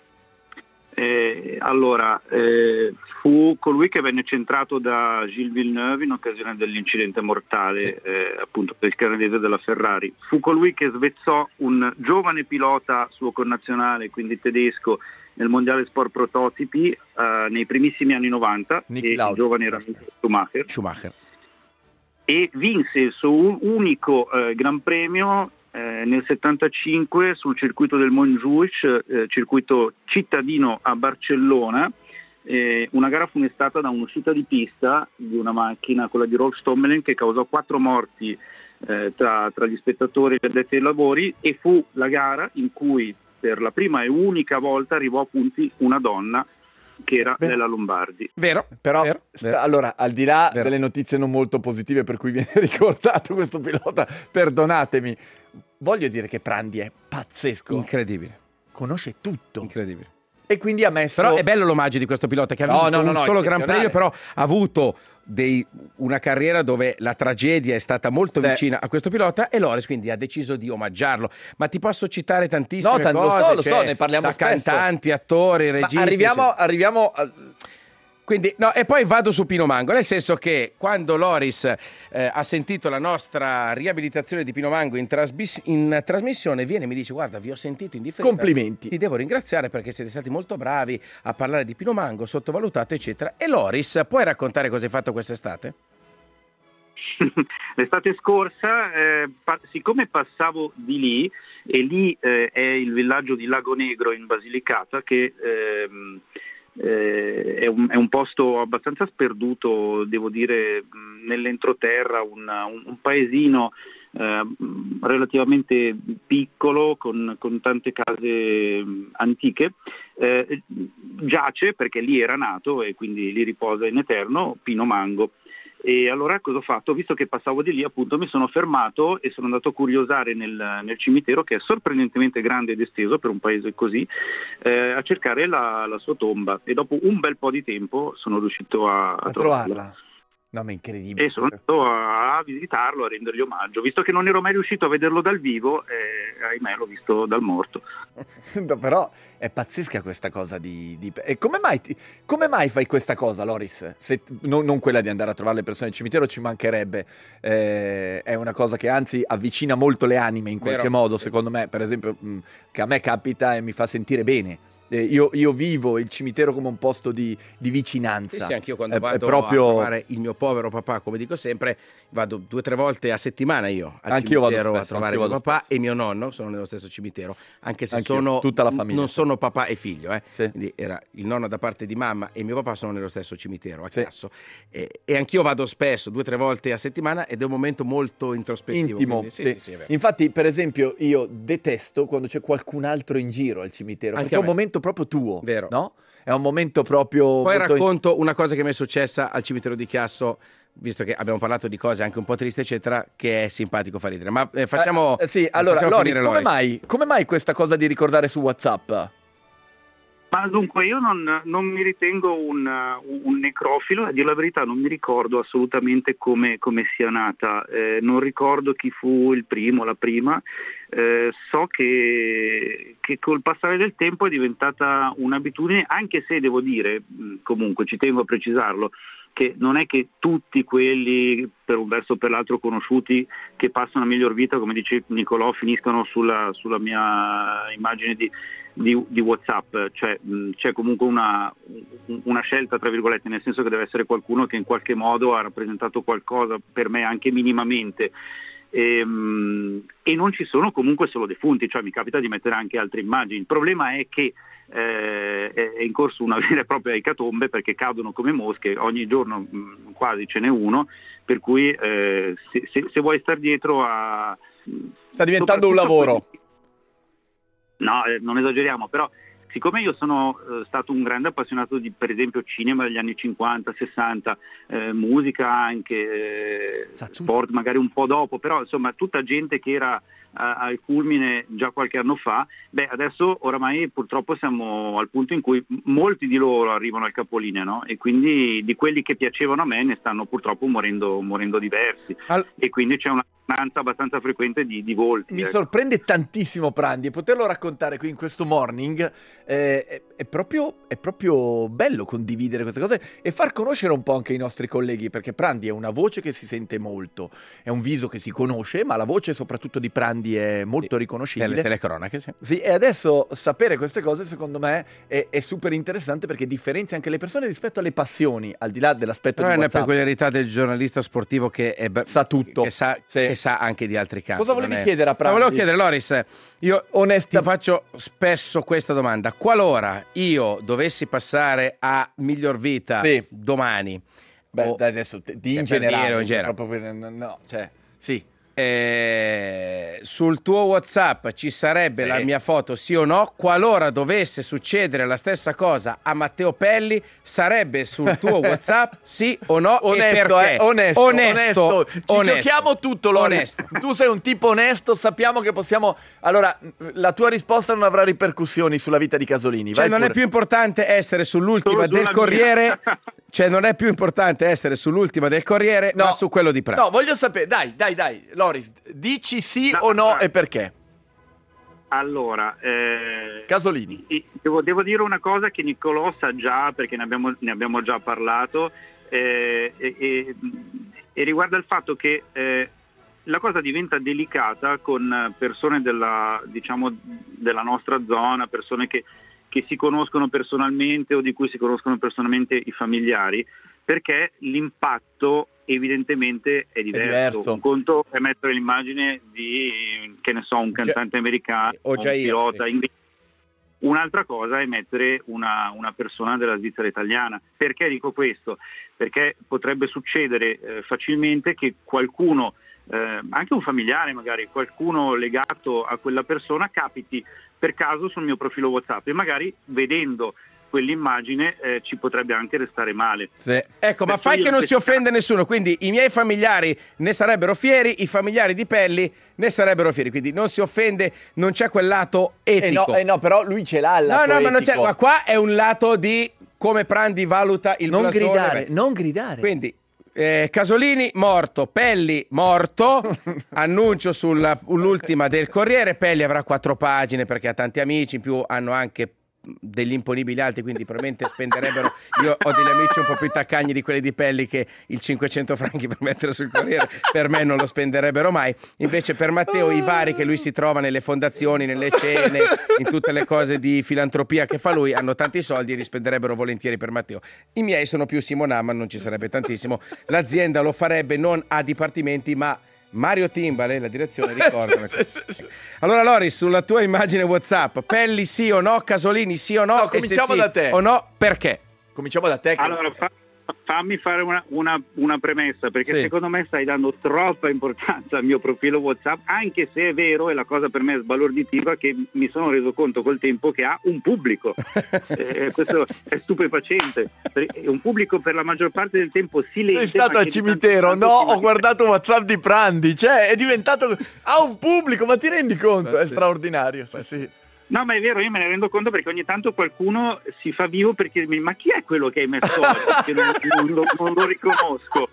F: Eh, allora, eh, fu colui che venne centrato da Gilles Villeneuve in occasione dell'incidente mortale, eh, appunto per il canadese della Ferrari. Fu colui che svezzò un giovane pilota suo connazionale, quindi tedesco, nel mondiale sport prototipi eh, nei primissimi anni novanta,
A: Niki
F: e il
A: Lauda.
F: giovane era Michael Schumacher.
D: Schumacher.
F: e vinse il suo unico eh, Gran Premio eh, nel settantacinque sul circuito del Montjuïc, eh, circuito cittadino a Barcellona. Eh, una gara funestata da un'uscita di pista di una macchina, quella di Rolf Stommelen, che causò quattro morti eh, tra, tra gli spettatori e gli addetti ai lavori, e fu la gara in cui per la prima e unica volta arrivò a punti una donna, che era
A: Beh,
F: Nella Lombardi.
D: Vero,
A: però
D: vero,
A: sta,
D: vero.
A: allora, al di là
D: Vero.
A: delle notizie non molto positive per cui viene ricordato questo pilota, perdonatemi, voglio dire che Prandi è pazzesco,
D: Incredibile,
A: conosce tutto,
D: incredibile.
A: e quindi ha messo...
D: Però è bello l'omaggio di questo pilota che ha
A: No,
D: vinto
A: no, no,
D: un
A: no,
D: solo Gran
A: eccezionale.
D: Premio, però ha avuto dei, una carriera dove la tragedia è stata molto
A: Sì.
D: vicina a questo pilota, e Loris quindi ha deciso di omaggiarlo. Ma ti posso citare tantissime
A: No, tanto- lo
D: cose,
A: so, lo
D: cioè,
A: so, ne parliamo
D: da
A: spesso.
D: cantanti, attori,
A: Ma
D: registi.
A: arriviamo,
D: eccetera.
A: arriviamo a...
D: Quindi, no, e poi vado su Pino Mango, nel senso che quando Loris eh, ha sentito la nostra riabilitazione di Pino Mango in, trasmis- in trasmissione, viene e mi dice: guarda, vi ho sentito in differita,
A: Complimenti.
D: ti devo ringraziare perché siete stati molto bravi a parlare di Pino Mango, sottovalutato, eccetera. E Loris, puoi raccontare cosa hai fatto quest'estate?
F: L'estate scorsa, eh, pa- siccome passavo di lì, e lì eh, è il villaggio di Lago Negro in Basilicata, che ehm, eh, è, un, è un posto abbastanza sperduto, devo dire, mh, nell'entroterra, un, un, un paesino eh, relativamente piccolo, con, con tante case mh, antiche. Eh, giace, perché lì era nato e quindi lì riposa in eterno, Pino Mango. E allora cosa ho fatto? Visto che passavo di lì, appunto, mi sono fermato e sono andato a curiosare nel, nel cimitero, che è sorprendentemente grande ed esteso per un paese così, eh, a cercare la, la sua tomba, e dopo un bel po' di tempo sono riuscito a, a
A: a
F: trovarla.
A: trovarla. No, ma è incredibile.
F: E sono andato a visitarlo, a rendergli omaggio, visto che non ero mai riuscito a vederlo dal vivo, eh, ahimè l'ho visto dal morto.
A: No, però è pazzesca questa cosa di... di... E come mai, ti- come mai fai questa cosa, Loris? Se, non, non quella di andare a trovare le persone al cimitero, ci mancherebbe. Eh, è una cosa che anzi avvicina molto le anime in qualche
D: Vero.
A: modo, secondo me. Per esempio, mh, che a me capita e mi fa sentire bene. Eh, io, io vivo il cimitero come un posto di, di vicinanza.
D: Sì, sì, anch'io quando
A: È-
D: vado
A: è proprio...
D: a trovare il mio povero papà, come dico sempre, vado due o tre volte a settimana io al
A: Anch'io vado
D: cimitero
A: spesso,
D: a trovare
A: anch'io
D: mio
A: vado
D: papà
A: spesso.
D: e mio nonno, sono nello stesso cimitero, anche se
A: Anch'io,
D: sono
A: tutta la famiglia.
D: non sono papà e figlio, eh.
A: Sì.
D: Quindi era il nonno da parte di mamma e mio papà sono nello stesso cimitero a
A: Sì.
D: Chiasso. E, e anch'io vado spesso, due o tre volte a settimana, ed è un momento molto introspettivo.
A: Intimo,
D: quindi sì,
A: sì.
D: sì, sì, è vero.
A: Infatti, per esempio, io detesto quando c'è qualcun altro in giro al cimitero,
D: Anche
A: perché è
D: a
A: un
D: me.
A: momento proprio tuo,
D: Vero.
A: no? È un momento proprio...
D: Poi
A: molto-
D: racconto una cosa che mi è successa al cimitero di Chiasso, visto che abbiamo parlato di cose anche un po' tristi, eccetera, che è simpatico far ridere. Ma eh, facciamo...
A: Eh, eh, sì, allora,
D: facciamo
A: Loris,
D: finire
A: come
D: Loris.
A: mai, come mai questa cosa di ricordare su WhatsApp?
F: Ma dunque, io non, non mi ritengo un, un necrofilo, a dire la verità non mi ricordo assolutamente come, come sia nata, eh, non ricordo chi fu il primo, la prima, eh, so che, che col passare del tempo è diventata un'abitudine, anche se devo dire, mh, comunque ci tengo a precisarlo, che non è che tutti quelli, per un verso o per l'altro conosciuti, che passano a miglior vita, come dice Nicolò, finiscono sulla, sulla mia immagine di, di, di WhatsApp, cioè mh, c'è comunque una, una scelta, tra virgolette, nel senso che deve essere qualcuno che in qualche modo ha rappresentato qualcosa per me anche minimamente. E, mh, e non ci sono comunque solo defunti, cioè mi capita di mettere anche altre immagini. Il problema è che eh, è in corso una vera e propria ecatombe, perché cadono come mosche, ogni giorno mh, quasi ce n'è uno, per cui eh, se, se, se vuoi star dietro a...
A: Sta diventando un lavoro.
F: No, eh, non esageriamo, però siccome io sono eh, stato un grande appassionato di, per esempio, cinema degli anni cinquanta, sessanta, eh, musica anche, eh, sport magari un po' dopo, però insomma tutta gente che era a, al culmine già qualche anno fa, beh adesso oramai purtroppo siamo al punto in cui molti di loro arrivano al capolinea, no? E quindi di quelli che piacevano a me ne stanno purtroppo morendo, morendo diversi.
D: Al-
F: E quindi c'è una abbastanza frequente di, di volti.
A: Mi
F: ecco.
A: sorprende tantissimo Prandi, e poterlo raccontare qui in questo morning eh, è, è, proprio, è proprio bello condividere queste cose e far conoscere un po' anche i nostri colleghi, perché Prandi è una voce che si sente molto, è un viso che si conosce, ma la voce soprattutto di Prandi è molto sì, riconoscibile.
D: Nelle telecronache, sì.
A: Sì, e adesso sapere queste cose secondo me è, è super interessante, perché differenzia anche le persone rispetto alle passioni, al di là dell'aspetto
D: Però
A: di
D: è una
A: WhatsApp.
D: peculiarità del giornalista sportivo che è,
A: sa tutto,
D: che sa,
A: sì.
D: che sa anche di altri campi.
A: Cosa volevi
D: è...
A: chiedere a Prandi?
D: No, volevo chiedere, Loris, io Onesta... ti faccio spesso questa domanda: qualora io dovessi passare a Miglior Vita
A: sì.
D: domani,
A: beh,
D: o...
A: adesso di in
D: cioè,
A: generale,
D: dire, in generale.
A: Proprio, no, cioè, sì.
D: Eh, sul tuo WhatsApp ci sarebbe
A: sì.
D: la mia foto, sì o no? Qualora dovesse succedere la stessa cosa a Matteo Pelli, sarebbe sul tuo WhatsApp, sì o no?
A: Onesto,
D: e perché?
A: Eh, onesto, onesto, onesto. Ci
D: onesto.
A: giochiamo tutto, Loris. Tu sei un tipo onesto, sappiamo che possiamo... Allora, la tua risposta non avrà ripercussioni sulla vita di Casolini.
D: Cioè,
A: vai
D: non
A: pure.
D: è più importante essere sull'ultima
F: Solo
D: del Corriere... Cioè, non è più importante essere sull'ultima del Corriere,
A: no.
D: ma su quello di Prandi.
A: No, voglio sapere, dai, dai, dai, Loris, dici sì
F: no,
A: o no
F: no.
A: e perché?
F: Allora, eh,
A: Casolini.
F: Devo, devo dire una cosa che Niccolò sa già, perché ne abbiamo, ne abbiamo già parlato, eh, e, e, e riguarda il fatto che eh, la cosa diventa delicata con persone della, diciamo, della nostra zona, persone che che si conoscono personalmente o di cui si conoscono personalmente i familiari, perché l'impatto evidentemente è diverso.
A: È diverso.
F: Un conto è mettere l'immagine di, che ne so, un cantante già, americano o un pilota
D: sì.
F: inglese. Un'altra cosa è mettere una, una persona della Svizzera italiana. Perché dico questo? Perché potrebbe succedere eh, facilmente che qualcuno, eh, anche un familiare magari, qualcuno legato a quella persona capiti per caso sul mio profilo WhatsApp e magari vedendo quell'immagine eh, ci potrebbe anche restare male.
D: Sì. Ecco, ma fai che non si offende nessuno, quindi i miei familiari ne sarebbero fieri, i familiari di Pelli ne sarebbero fieri, quindi non si offende, non c'è quel lato etico.
A: Eh no, eh no però lui ce l'ha il lato
D: No, no, ma non
A: etico.
D: c'è, ma qua è un lato di come Prandi valuta il
A: non
D: blasone.
A: Gridare, non gridare.
D: Quindi Eh, Casolini morto, Pelli morto, annuncio sull'ultima del Corriere. Pelli avrà quattro pagine perché ha tanti amici, in più hanno anche degli imponibili alti, quindi probabilmente spenderebbero. Io ho degli amici un po' più taccagni di quelli di Pelli che il cinquecento franchi per mettere sul Corriere per me non lo spenderebbero mai. Invece per Matteo i vari che lui si trova nelle fondazioni, nelle cene, in tutte le cose di filantropia che fa lui, hanno tanti soldi e li spenderebbero volentieri per Matteo. I miei sono più Simon Amman, non ci sarebbe tantissimo. L'azienda lo farebbe non a dipartimenti ma Mario Timbale, la direzione, ricordano. Allora Loris, sulla tua immagine WhatsApp, Pelli sì o no, Casolini sì o no,
A: no cominciamo
D: sì
A: da te.
D: O no, perché?
A: Cominciamo da te. Che...
F: Allora, fa, fammi fare una, una, una premessa, perché
A: sì.
F: secondo me stai dando troppa importanza al mio profilo WhatsApp, anche se è vero, e la cosa per me è sbalorditiva, che mi sono reso conto col tempo che ha un pubblico. eh, questo è stupefacente. Un pubblico per la maggior parte del tempo silenzioso.
A: Sei stato al cimitero? No, ho guardato WhatsApp di Prandi, cioè è diventato... ha un pubblico, ma ti rendi conto? È straordinario. Sì, sì.
F: No, ma è vero, io me ne rendo conto perché ogni tanto qualcuno si fa vivo per chiedermi ma chi è quello che hai messo oggi? Che non, non, lo, non lo riconosco.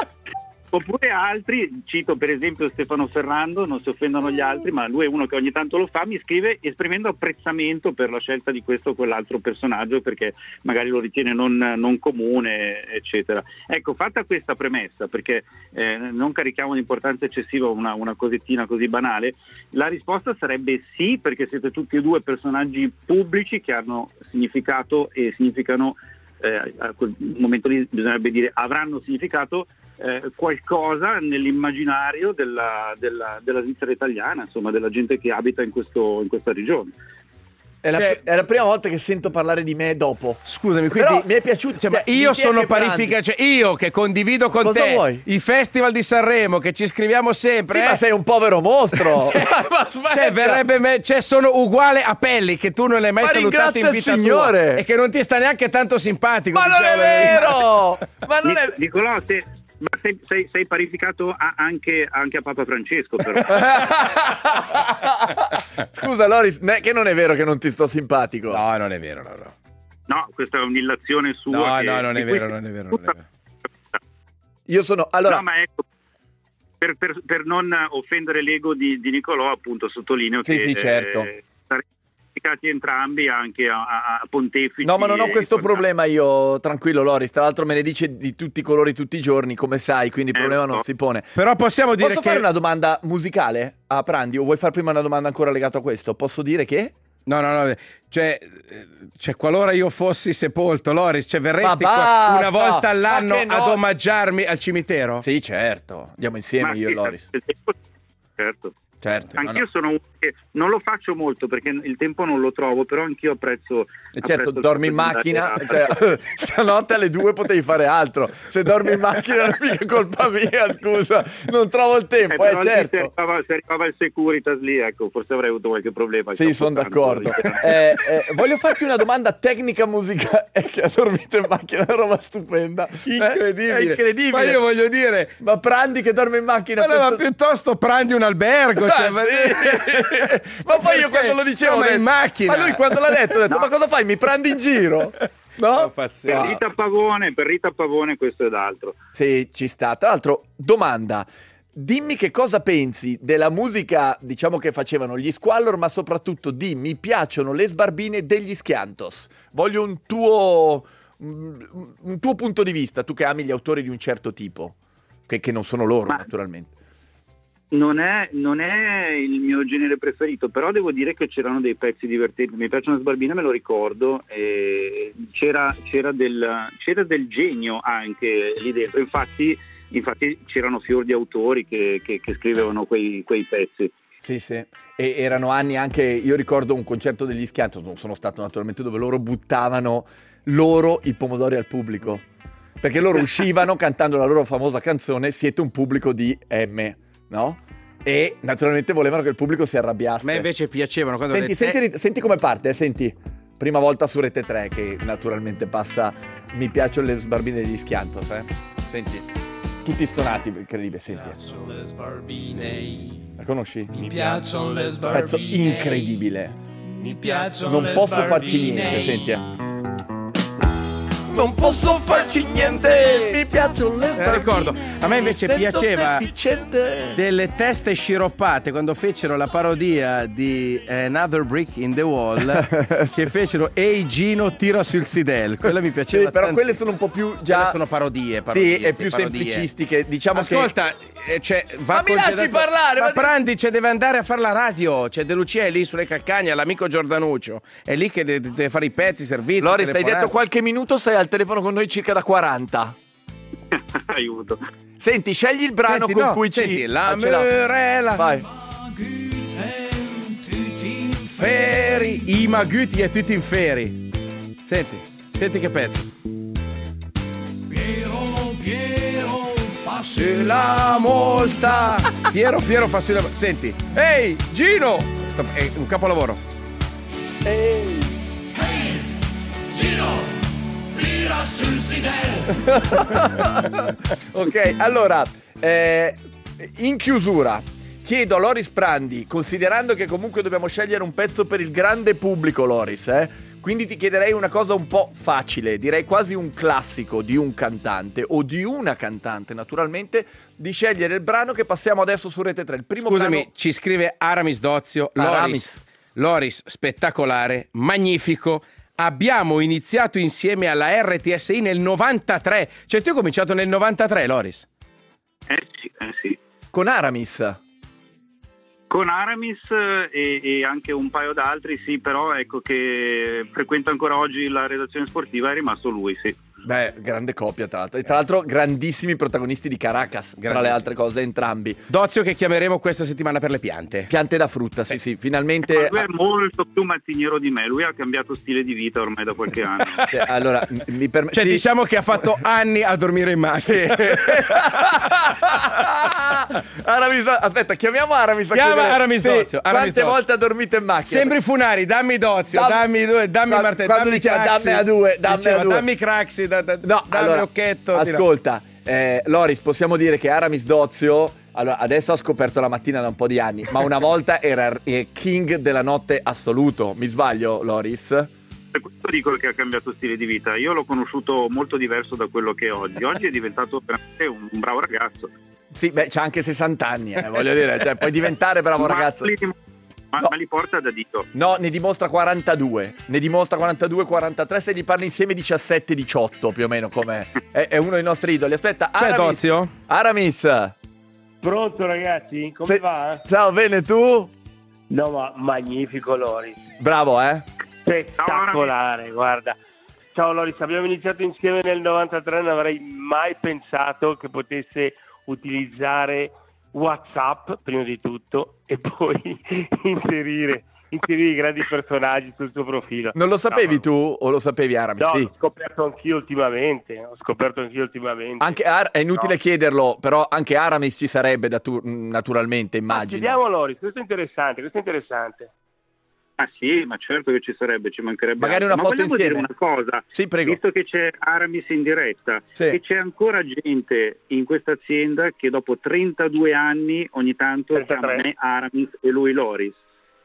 F: Oppure altri, cito per esempio Stefano Ferrando, non si offendono gli altri, ma lui è uno che ogni tanto lo fa, mi scrive esprimendo apprezzamento per la scelta di questo o quell'altro personaggio perché magari lo ritiene non, non comune, eccetera. Ecco, fatta questa premessa, perché eh, non carichiamo di importanza eccessiva una, una cosettina così banale, la risposta sarebbe sì, perché siete tutti e due personaggi pubblici che hanno significato e significano Eh, a quel momento lì bisognerebbe dire avranno significato eh, qualcosa nell'immaginario della, della, della Svizzera italiana, insomma della gente che abita in, questo, in questa regione.
A: È la,
D: Cioè,
A: è la prima volta che sento parlare di me dopo.
D: Scusami, quindi
A: però mi è piaciuto.
D: Cioè, ma io sono parificato, cioè io che condivido con
A: Cosa
D: te
A: vuoi?
D: i festival di Sanremo, che ci scriviamo sempre.
A: Sì,
D: eh?
A: ma sei un povero mostro.
D: Sì.
A: Ma
D: cioè, verrebbe me- cioè, sono uguale a Pelli, che tu non l'hai mai
A: ma
D: salutato in vita
A: signore.
D: tua e che non ti sta neanche tanto simpatico.
A: Ma non è vero! Ma non è
F: Nicolò, se, ma sei, sei, sei parificato a, anche, anche a Papa Francesco, però.
A: Scusa Loris, ne- che non è vero che non ti sto simpatico.
D: No, non è vero, no, no.
F: No, questa è un'illazione sua.
D: No,
F: che,
D: no, non è
F: di
D: vero,
F: cui-
D: non è vero, non è vero.
A: Io sono allora
F: No, ma ecco, per, per, per non offendere l'ego di, di Nicolò, appunto sottolineo
A: sì,
F: che
A: sì, certo.
F: eh, saremo dedicati entrambi anche a, a, a pontefici.
A: No, ma non ho questo
F: e
A: problema io, tranquillo Loris, tra l'altro me ne dice di tutti i colori tutti i giorni, come sai, quindi il
F: Eh,
A: problema
F: lo so.
A: non si pone.
D: Però possiamo dire
A: Posso
D: che...
A: fare una domanda musicale a Prandi o vuoi fare prima una domanda ancora legata a questo? Posso dire che?
D: No, no, no, cioè, cioè qualora io fossi sepolto, Loris, cioè verresti
A: Ma
D: qua
A: basta!
D: una volta all'anno
A: Ma che no!
D: ad omaggiarmi al cimitero?
A: Sì, certo, andiamo insieme
F: Ma
A: io
F: sì,
A: e Loris.
F: certo.
A: Certo, no,
F: Anch'io
A: no.
F: sono uno che non lo faccio molto perché il tempo non lo trovo, però anch'io apprezzo.
A: E certo,
F: apprezzo il
A: dormi in
F: fatto di
A: macchina,
F: andare a-
A: cioè, stanotte alle due potevi fare altro. Se dormi in macchina non è mica colpa mia, scusa, non trovo il
F: Eh,
A: tempo, eh,
F: però lì se
A: certo.
F: arrivava, se arrivava il Securitas lì, ecco, forse avrei avuto qualche problema.
A: Sì, sono d'accordo. Eh, eh, voglio farti una domanda tecnica musicale. È che ha dormito in macchina, una roba stupenda.
D: Incredibile.
A: Eh, è incredibile.
D: Ma io voglio dire,
A: Ma Prandi che dorme in macchina.
D: ma, no, ma
A: questo-
D: piuttosto prendi un albergo. Cioè,
A: Ah, sì. Ma poi io quando lo dicevo,
D: No, ma
A: ho detto-
D: in macchina.
A: ma lui quando l'ha detto, ho detto,
F: No.
A: ma cosa fai? Mi prendi in giro? No?
D: No, pazzesco.
F: Per Rita Pavone, per Rita Pavone questo ed altro.
A: Sì, ci sta. Tra l'altro, domanda. Dimmi che cosa pensi della musica, diciamo, che facevano gli Squallor, ma soprattutto di Mi piacciono le sbarbine degli Schiantos. Voglio un tuo, un tuo punto di vista, tu che ami gli autori di un certo tipo, che, che non sono loro,
F: Ma-
A: naturalmente.
F: Non è, non è il mio genere preferito, però devo dire che c'erano dei pezzi divertenti. Mi piacciono le sbarbine, me lo ricordo. E c'era, c'era, del, c'era del genio anche lì dentro. Infatti, infatti c'erano fior di autori che, che, che scrivevano quei, quei pezzi.
A: Sì, sì. E erano anni anche, io ricordo un concerto degli Schiantos, non sono stato naturalmente, dove loro buttavano loro i pomodori al pubblico. Perché loro uscivano cantando la loro famosa canzone Siete un pubblico di M, no? E naturalmente volevano che il pubblico si arrabbiasse.
D: A me invece piacevano quando
A: Senti,
D: le te-
A: senti, senti come parte, eh, senti. Prima volta su Rete tre che naturalmente passa Mi piacciono le sbarbine degli Schiantos, eh. Senti. Tutti stonati, incredibile, senti.
I: piacciono le sbarbine,
A: La conosci?
I: mi piacciono le sbarbine.
A: Pezzo incredibile.
I: Mi piacciono
A: Non
I: le
A: posso farci
I: sbarbine.
A: niente, senti. eh. Non posso farci niente, mi piacciono le
D: Me
A: sbarbine.
D: la ricordo. A me invece
A: Mi sento
D: piaceva
A: deficiente.
D: delle teste sciroppate quando fecero la parodia di Another Brick in the Wall, che fecero Ehi Gino tira sul Sidel. Quella mi piaceva
A: Sì, però
D: tanto.
A: quelle sono un po' più già.
D: Quelle sono parodie, parodie,
A: Sì, è
D: sì,
A: più
D: parodie.
A: semplicistiche. Diciamo
D: Ascolta, eh, cioè, va
A: Ma mi lasci
D: concedato-
A: parlare,
D: Ma
A: ma-
D: Prandi, cioè, deve andare a fare la radio. Cioè, De Lucia è lì sulle calcagna, l'amico Giordanuccio è lì che deve, deve fare i pezzi, i servizi.
A: che. Loris, hai
D: telefonate.
A: detto qualche minuto, sei al telefono con noi circa da quaranta.
F: Aiuto.
A: Senti, scegli il brano
D: Senti,
A: con
D: no,
A: cui ci.
D: senti, la
A: Ah, ce l'ha.
D: Murela.
A: Vai.
D: Feri, i Maguti e tutti in feri. Senti, senti che pezzo.
I: Piero, Piero,
D: Su la molta. Piero, Piero fa sulla. Senti, ehi, Gino. Sto- È un capolavoro.
I: Gino, tira sul Sidel.
A: Ok, allora, eh, in chiusura, chiedo a Loris Prandi, considerando che comunque dobbiamo scegliere un pezzo per il grande pubblico, Loris, eh, quindi ti chiederei una cosa un po' facile, direi quasi un classico di un cantante o di una cantante, naturalmente, di scegliere il brano che passiamo adesso su Rete tre. Il primo
D: Scusami,
A: brano...
D: ci scrive Aramis Dozio.
A: Aramis.
D: Loris, Loris, spettacolare, magnifico. Abbiamo iniziato insieme alla R T S I nel novantatré. Cioè, tu hai cominciato nel novantatré, Loris?
F: Eh sì, eh sì.
A: Con Aramis.
F: Con Aramis e, e anche un paio d'altri, sì, però ecco che frequenta ancora oggi la redazione sportiva, è rimasto lui, sì.
A: Beh, grande coppia tra l'altro. E tra l'altro grandissimi protagonisti di Caracas, tra le altre cose, entrambi.
D: Dozio che chiameremo questa settimana per le piante.
A: Piante da frutta, sì, sì, finalmente...
F: Ma lui è molto più mattiniero di me, lui ha cambiato stile di vita ormai da qualche anno.
A: Sì, allora, m- mi permette...
D: Cioè, diciamo che ha fatto anni a dormire in macchina.
A: Aramis, aspetta, chiamiamo Aramis. a
D: Chiama
A: chiedere-
D: Aramis
A: Sì,
D: Dozio, Aramis
A: Quante
D: Dozio.
A: volte ha dormito in macchina?
D: Sembri Funari, dammi Dozio,
A: Dam-
D: dammi due, dammi
A: Quando-
D: martello,
A: quando
D: dammi
A: diceva
D: Craxi.
A: dammi a due, dammi
D: Diceva,
A: a due.
D: dammi Craxi, da, da,
A: No,
D: dammi
A: allora,
D: Occhetto. di là.
A: ascolta, eh, Loris, possiamo dire che Aramis Dozio, allora, adesso ha scoperto la mattina da un po' di anni, ma una volta era il king della notte assoluto. Mi sbaglio, Loris?
F: Per questo dico che ha cambiato stile di vita. Io l'ho conosciuto molto diverso da quello che è oggi. Oggi è diventato veramente un, un bravo ragazzo.
A: Sì, beh, c'ha anche sessanta anni, eh, voglio dire, cioè, puoi diventare bravo
F: Ma
A: ragazzo.
F: li, ma,
A: No.
F: ma li porta da dito.
A: No, ne dimostra quarantadue. Ne dimostra quarantadue quarantatré. Se gli parli insieme diciassette diciotto più o meno, come è, è uno dei nostri idoli. Aspetta,
D: C'è
A: Aramis.
D: Tozio?
A: Aramis.
K: Pronto ragazzi? Come
A: Se-
K: va?
A: Ciao, bene, tu?
K: No, ma magnifico Loris.
A: Bravo, eh?
K: Spettacolare, guarda. Ciao Loris, abbiamo iniziato insieme nel novantatré, non avrei mai pensato che potesse utilizzare WhatsApp, prima di tutto, e poi inserire, inserire i grandi personaggi sul suo profilo.
A: Non lo sapevi
K: No,
A: tu o lo sapevi, Aramis?
K: No,
A: Sì.
K: l'ho scoperto anch'io ultimamente, ho scoperto anch'io ultimamente.
A: Anche Ar- è inutile
K: No.
A: chiederlo, però anche Aramis ci sarebbe da tu- naturalmente,
K: Ma
A: immagino.
K: chiediamo Loris, questo è interessante, questo è interessante.
F: Ah sì, ma certo che ci sarebbe, ci mancherebbe
A: Magari
F: altro.
A: una
F: Ma
A: foto
F: vogliamo
A: insieme?
F: dire una cosa,
A: Sì, prego.
F: visto che c'è Aramis in diretta,
A: Sì.
F: che c'è ancora gente in questa azienda che dopo trentadue anni ogni tanto chiama
K: trentatré.
F: me Aramis e lui Loris.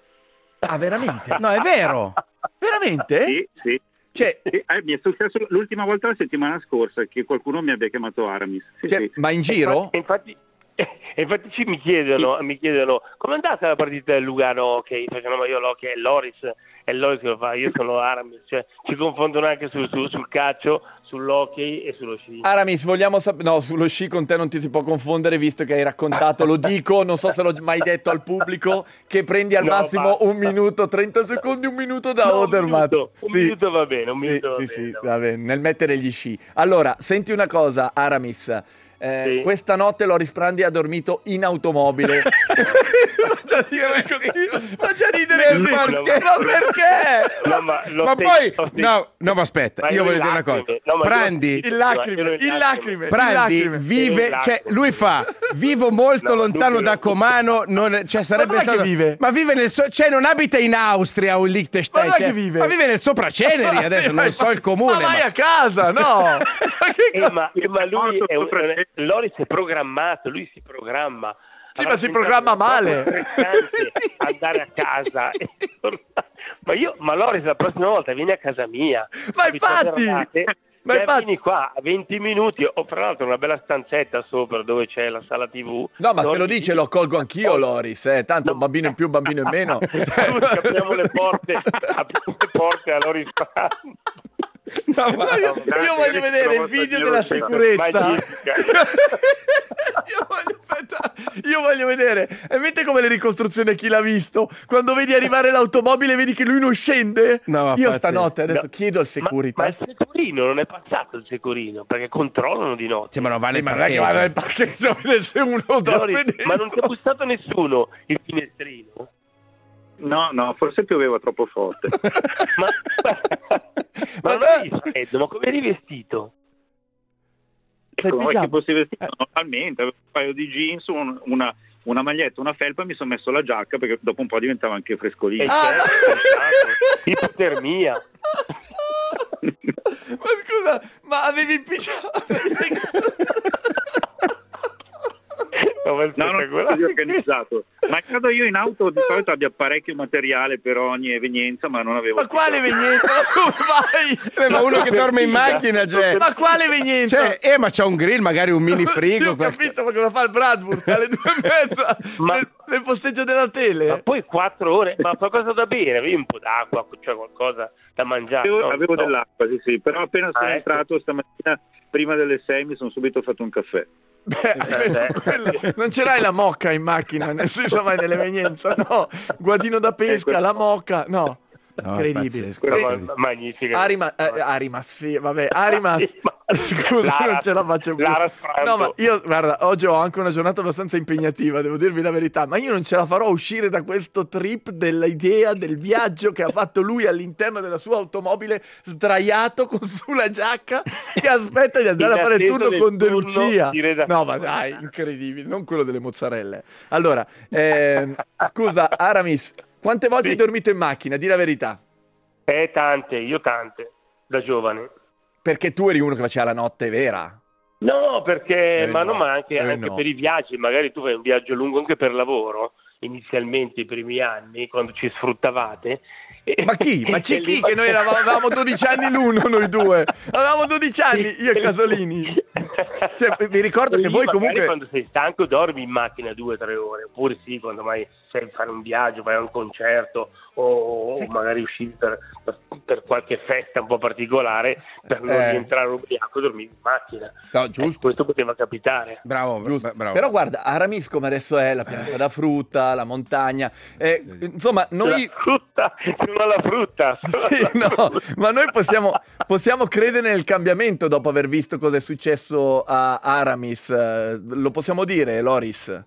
A: Ah, veramente?
D: No, è vero.
A: Veramente?
F: Sì, sì.
A: Cioè,
F: Sì, eh, mi è successo l'ultima volta la settimana scorsa che qualcuno mi abbia chiamato Aramis. Sì,
A: cioè,
F: sì.
A: ma in giro?
K: E infatti, e infatti ci mi chiedono, mi chiedono come è andata la partita del Lugano hockey? Facciano, ma io l'hockey è Loris, è Loris che lo fa, io sono Aramis, cioè ci confondono anche sul, sul, sul calcio, sull'hockey e sullo sci.
A: Aramis, vogliamo sapere... No, sullo sci con te non ti si può confondere, visto che hai raccontato, lo dico, non so se l'ho mai detto al pubblico, che prendi al
K: No,
A: massimo
K: basta.
A: un minuto, trenta secondi, un minuto da
K: No, un
A: Odermatt.
K: minuto, un
A: Sì.
K: minuto va bene, un
A: Sì,
K: minuto
A: sì,
K: va
A: sì,
K: bene.
A: va bene, nel mettere gli sci. Allora, senti una cosa, Aramis. Eh,
K: Sì.
A: Questa notte Loris Prandi ha dormito in automobile. Faccia ridere così. Faccia ridere
K: No,
A: perché?
K: no,
A: No, perché?
K: No, ma lo
D: Ma
K: sei-
D: poi,
K: lo sei-
D: no, no, ma aspetta,
K: Ma
D: io
K: io
D: voglio
K: in
D: dire una cosa.
K: lacrime. No, ma io-
D: Prandi,
A: In lacrime,
K: Ero in
A: in lacrime, in
D: Prandi
A: lacrime.
D: vive,
K: Ero in
D: cioè
K: lacrime.
D: lui fa, vivo molto
K: No,
D: lontano
K: subito.
D: da Comano, non, cioè sarebbe
A: dov'è che
D: stato,
A: vive?
D: ma vive nel, so- cioè non abita in Austria o in Liechtenstein,
A: Ma dov'è
D: cioè,
A: che vive?
D: ma vive nel Sopraceneri, adesso non so il comune.
A: Ma vai
D: ma-
A: a casa, no? Ma che
K: Eh,
A: cazzo?
K: ma, eh, ma lui è un,
F: Sopra-
K: eh, Loris è programmato, lui si programma.
A: Sì,
K: Avrà
A: ma si
K: pensato
A: programma
K: che è troppo
A: male.
K: stressante andare a casa e tornare. Ma io, ma Loris la prossima volta vieni a casa mia.
A: Ma
K: Abito a
A: infatti!
K: Bernate,
A: Ma
K: e
A: infatti-
K: vieni qua a venti minuti. Ho fra l'altro una bella stanzetta sopra dove c'è la sala tivù.
A: No, ma se
K: Loris-
A: lo dice lo accolgo anch'io, Loris, eh. Tanto un bambino in più, un bambino in meno.
K: apriamo le porte, apriamo le porte a Loris Prandi.
D: No, ma-
A: Io, io voglio vedere il video della sicurezza.
K: Magnifica.
A: io, voglio, aspetta, io voglio vedere. E mentre come le ricostruzioni, chi l'ha visto? Quando vedi arrivare l'automobile e vedi che lui non scende?
D: No, ma
A: io
D: pazzesco.
A: stanotte adesso
K: No.
A: chiedo al
K: Ma, ma
A: Securitas.
K: il Securino non è passato il Securino perché controllano di notte.
D: Sì, ma non vale
A: Sì, ma
D: il
A: non è che vado nel
D: parcheggio.
A: parcheggio a vedere se uno dorme
K: Loris, ma non ti ha
A: dentro.
K: bussato nessuno il finestrino?
F: No, no, forse pioveva troppo forte.
K: Ma, ma
A: Ma
K: non
A: te-
K: eri freddo, ma come eri vestito?
A: Sei
F: Come
A: pigiama?
F: che fossi vestito normalmente, avevo un paio di jeans, un- una, una maglietta, una felpa e mi sono messo la giacca perché dopo un po' diventava anche frescolino.
K: Eh,
A: Ah,
K: certo,
A: no.
K: esatto. Ipotermia.
A: Ma scusa, ma avevi il pigiama?
K: No, ma è
F: No, non sono così
K: spettacolare.
F: organizzato. Ma credo io in auto di solito abbia parecchio materiale per ogni evenienza, ma non avevo.
A: Ma quale evenienza? Come vai?
D: Eh, ma uno che dorme in macchina, cioè,
A: Ma quale evenienza?
D: cioè, eh, ma c'ha un grill, magari un mini
A: Io
D: frigo.
A: ho
D: qualche-
A: capito, ma cosa fa il Bradford alle due e mezza
K: Ma-
A: nel, nel posteggio della tele?
K: Ma poi quattro ore, ma qualcosa da bere, avevi un po' d'acqua, cioè qualcosa da mangiare.
F: Avevo,
K: no?
F: avevo
K: No.
F: dell'acqua, sì, sì, però appena sono
K: Ah, ecco.
F: entrato stamattina, prima delle sei, mi sono subito fatto un caffè.
A: Beh,
K: Eh,
A: quello- non ce l'hai la mocca in macchina, nel senso vai nell'evenienza, no? Guadino da pesca, la mocca, no.
D: No, è
A: Incredibile.
D: pazzesco.
K: No,
A: Sì.
K: ma- magnifica.
A: Arima, eh, Arimas, sì, vabbè, Arimas.
K: Arimas.
A: Scusa,
K: Lara-
A: non ce la faccio più.
K: Lara Sfranto.
A: No, ma io, guarda, oggi ho anche una giornata abbastanza impegnativa, devo dirvi la verità, ma io non ce la farò a uscire da questo trip dell'idea del viaggio che ha fatto lui all'interno della sua automobile, sdraiato con sulla giacca, che aspetta di andare
K: In
A: a fare il
K: attesa
A: turno
K: del
A: con De
K: turno
A: Lucia.
K: di redazione.
A: No, ma dai, incredibile, non quello delle mozzarelle. Allora, ehm, scusa, Aramis, quante volte
K: Sì.
A: hai dormito in macchina? Di la verità.
K: Eh, tante, io tante, da giovane.
A: Perché tu eri uno che faceva la notte vera.
K: No, perché,
A: Eh
K: ma
A: no,
K: no, ma anche,
A: eh
K: anche
A: no.
K: per i viaggi, magari tu fai un viaggio lungo anche per lavoro inizialmente i primi anni, quando ci sfruttavate.
A: Ma chi? Ma c'è chi? Che noi eravamo, avevamo dodici anni l'uno, noi due. Avevamo dodici anni, io e Casolini. Cioè, mi ricordo che voi comunque...
K: quando sei stanco dormi in macchina due o tre ore, oppure sì, quando mai sei a fare un viaggio, vai a un concerto o, o magari uscire per, per, per qualche festa un po' particolare, per non
A: Eh.
K: rientrare ubriaco dormivi in macchina.
A: No, giusto.
K: Eh, questo poteva capitare.
D: Bravo,
A: Giusto.
D: bravo.
A: Però guarda, Aramis come adesso è, la pianeta da frutta, la montagna, eh, insomma noi...
K: La frutta, non alla frutta.
A: Sì, no, ma noi possiamo, possiamo credere nel cambiamento dopo aver visto cosa è successo a Aramis, eh, lo possiamo dire, Loris?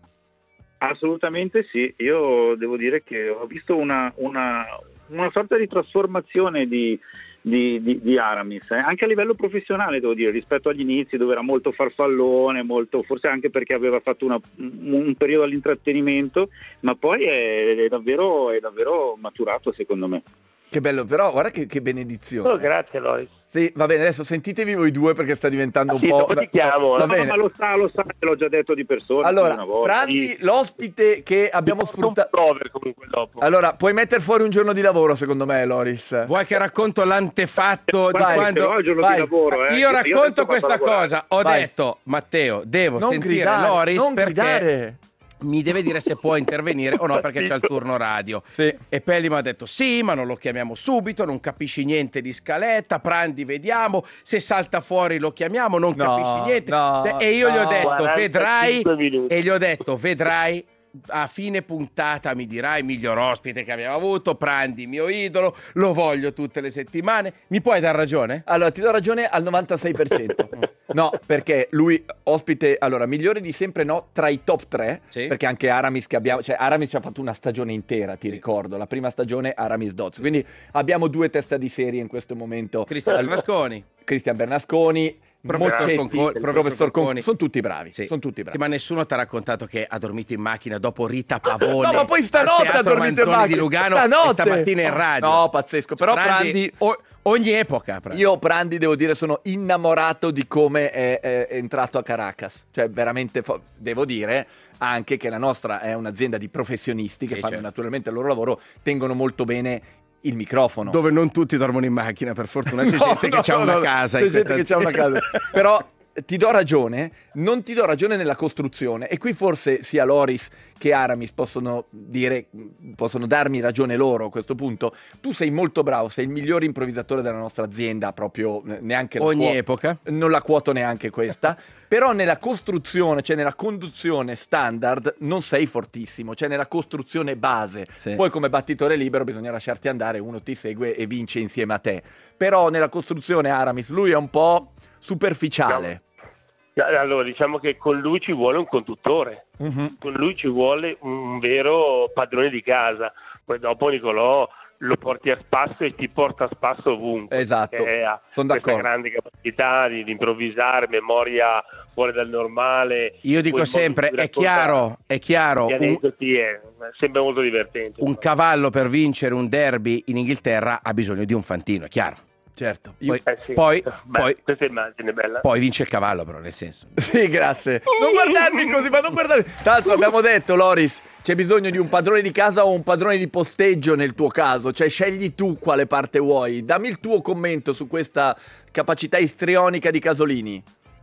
F: Assolutamente sì, io devo dire che ho visto una, una, una sorta di trasformazione di, di, di, di Aramis, eh? Anche a livello professionale devo dire, rispetto agli inizi dove era molto farfallone, molto, forse anche perché aveva fatto una, un periodo all'intrattenimento, ma poi è, è, davvero, è davvero maturato secondo me.
A: Che bello, però guarda che, che benedizione.
K: Oh, grazie Loris.
A: Sì, va bene, adesso sentitevi voi due perché sta diventando un
K: Sì,
A: po'...
K: dopo ti chiamo,
A: Va
K: eh.
A: bene.
F: No, ma lo sa, lo sa, l'ho già detto di persona.
A: Allora,
F: una volta.
A: Prandi l'ospite che abbiamo sfruttato...
K: Cover comunque dopo.
A: Allora, puoi mettere fuori un giorno di lavoro secondo me, Loris.
D: Vuoi che racconto l'antefatto di
A: Vai,
D: quando...
F: però è giorno
A: vai.
F: di lavoro, eh.
D: Io
F: adesso
D: racconto
F: vado a
D: questa
F: lavorare.
D: cosa. Ho
A: Vai.
D: detto, Matteo, devo
A: Non
D: sentire
A: gridare,
D: Loris
A: non
D: perché
A: gridare.
D: mi deve dire se può intervenire o no perché c'è il turno radio.
A: Sì.
D: E Pelli mi ha detto sì, ma non lo chiamiamo subito, non capisci niente di scaletta, Prandi vediamo, se salta fuori lo chiamiamo, non
A: No,
D: capisci niente.
A: no,
D: e io gli ho
A: no.
D: detto vedrai,
K: quarantacinque minuti.
D: e gli ho detto vedrai, a fine puntata mi dirai miglior ospite che abbiamo avuto, Prandi mio idolo, lo voglio tutte le settimane. Mi puoi dar ragione?
A: Allora, ti do ragione al novantasei per cento. No, perché lui ospite, allora, migliore di sempre no, tra i top tre,
D: Sì.
A: perché anche Aramis che abbiamo, cioè Aramis ci ha fatto una stagione intera, ti ricordo, la prima stagione Aramis Doz, quindi abbiamo due testa di serie in questo momento.
D: Cristian
A: Al-
D: Bernasconi.
A: Cristian Bernasconi,
D: Professor
A: Moccetti,
D: Conconi,
A: professor,
D: professor
A: Conconi,
D: Conconi.
A: sono tutti bravi,
D: Sì.
A: sono tutti bravi.
D: Sì, ma nessuno ti ha raccontato che ha dormito in macchina dopo Rita Pavone.
A: No, ma poi stanotte
D: al
A: ha
D: Teatro
A: dormito in
D: Manzoni
A: macchina.
D: di Lugano
A: Stanotte.
D: e stamattina in radio.
A: No, pazzesco, però Prandi...
D: o- ogni epoca. Prandi.
A: Io Prandi devo dire sono innamorato di come è, è entrato a Caracas, cioè veramente fo- devo dire anche che la nostra è un'azienda di professionisti che
D: Sì,
A: fanno
D: certo.
A: naturalmente il loro lavoro, tengono molto bene il microfono.
D: Dove non tutti dormono in macchina, per fortuna. C'è
A: No,
D: gente
A: no,
D: che ha
A: no,
D: una
A: no,
D: casa.
A: c'è
D: in
A: gente
D: questa
A: che ha una
D: azienda.
A: casa. Però ti do ragione, non ti do ragione nella costruzione e qui forse sia Loris che Aramis possono dire, possono darmi ragione loro a questo punto. Tu sei molto bravo, sei il miglior improvvisatore della nostra azienda, proprio eh, neanche la
D: Ogni
A: quo-
D: epoca.
A: non la quoto neanche questa, però nella costruzione, cioè nella conduzione standard non sei fortissimo, cioè nella costruzione base.
D: Sì.
A: Poi come battitore libero bisogna lasciarti andare, uno ti segue e vince insieme a te. Però nella costruzione Aramis lui è un po' superficiale.
K: Allora, diciamo che con lui ci vuole un conduttore,
A: Mhm.
K: con lui ci vuole un vero padrone di casa. Poi dopo Nicolò lo porti a spasso e ti porta a spasso ovunque.
A: Esatto,
K: perché ha
A: sono
K: questa
A: d'accordo.
K: grande capacità di, di improvvisare, memoria fuori dal normale.
D: Io dico
K: quel modo
D: sempre,
K: di
D: è
K: raccontare
D: chiaro, è chiaro,
K: gli
D: un,
K: aneddoti è sempre molto divertente.
D: un cavallo per vincere un derby in Inghilterra ha bisogno di un fantino, è chiaro.
A: Certo.
D: Poi,
K: Eh sì.
D: poi,
K: Beh,
D: poi,
K: questa immagine è bella.
D: poi vince il cavallo, però, nel senso.
A: Sì, grazie. Non guardarmi così, ma non guardarmi. Tra l'altro abbiamo detto, Loris, c'è bisogno di un padrone di casa o un padrone di posteggio nel tuo caso, cioè scegli tu quale parte vuoi. Dammi il tuo commento su questa capacità istrionica di Casolini.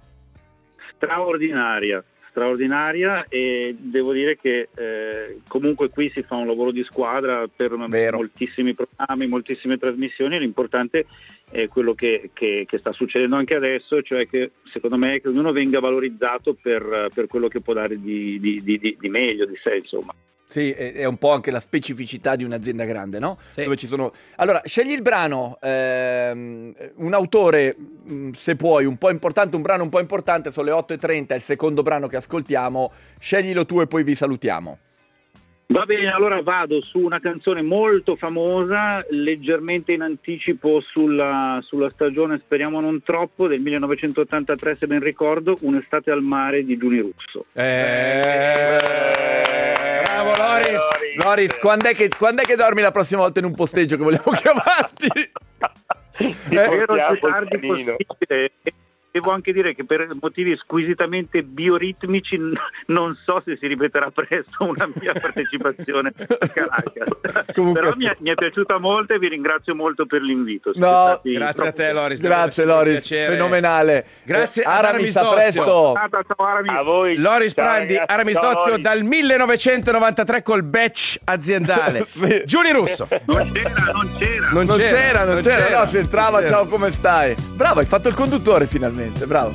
F: Straordinaria, straordinaria e devo dire che eh, comunque qui si fa un lavoro di squadra per
A: Vero.
F: moltissimi programmi, moltissime trasmissioni. L'importante è quello che, che, che sta succedendo anche adesso, cioè che secondo me che ognuno venga valorizzato per, per quello che può dare di, di, di, di meglio, di sé, insomma.
A: Sì, è è un po' anche la specificità di un'azienda grande, no?
D: Sì.
A: Dove ci sono... Allora, scegli il brano, ehm, un autore, mh, se puoi, un po' importante, un brano un po' importante, sono le otto e trenta, è il secondo brano che ascoltiamo, sceglilo tu e poi vi salutiamo.
F: Va bene, allora vado su una canzone molto famosa, leggermente in anticipo sulla, sulla stagione, speriamo non troppo, del millenovecentottantatré se ben ricordo, Un'estate al mare di Giuni Russo.
A: Eh...
D: Bravo, Loris.
A: Loris, quando è, che, quando è che dormi la prossima volta in un posteggio che vogliamo chiamarti?
K: Ti
A: Eh,
F: Spero il
K: portiamo
F: più
K: il
F: tardi
K: panino.
F: possibile. devo anche dire che per motivi squisitamente bioritmici n- non so se si ripeterà presto una mia partecipazione a Caracas.
A: Comunque,
F: però mi è, mi è piaciuta molto e vi ringrazio molto per l'invito. Siete
A: No,
F: stati
D: grazie
F: troppo-
D: a te Loris.
A: Grazie Loris, fenomenale.
D: Grazie
A: Eh,
D: ad
A: Aramis,
D: Aramis
A: a
D: Dozio.
A: presto.
F: Ciao, Aramis.
K: A voi.
D: Loris
K: Ciao,
D: Prandi,
K: ragazzi.
D: Aramis
K: Ciao,
D: Dozio
K: Loris.
D: dal millenovecentonovantatré col batch aziendale.
A: Sì.
D: Giuni Russo.
F: Non c'era, non c'era.
A: Non c'era, non c'era, no, si entrava,
D: non c'era.
A: ciao, come stai? Bravo, hai fatto il conduttore finalmente, bravo.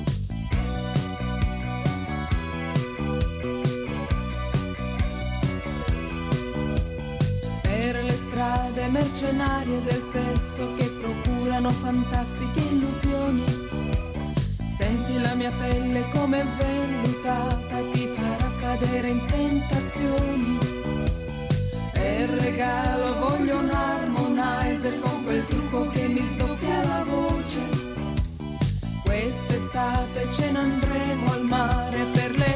L: Per le strade mercenarie del sesso che procurano fantastiche illusioni, senti la mia pelle come vellutata, ti farà cadere in tentazioni. Per regalo voglio un harmonizer con quel trucco che mi sdoppia la voce. Quest'estate ce ne andremo al mare per le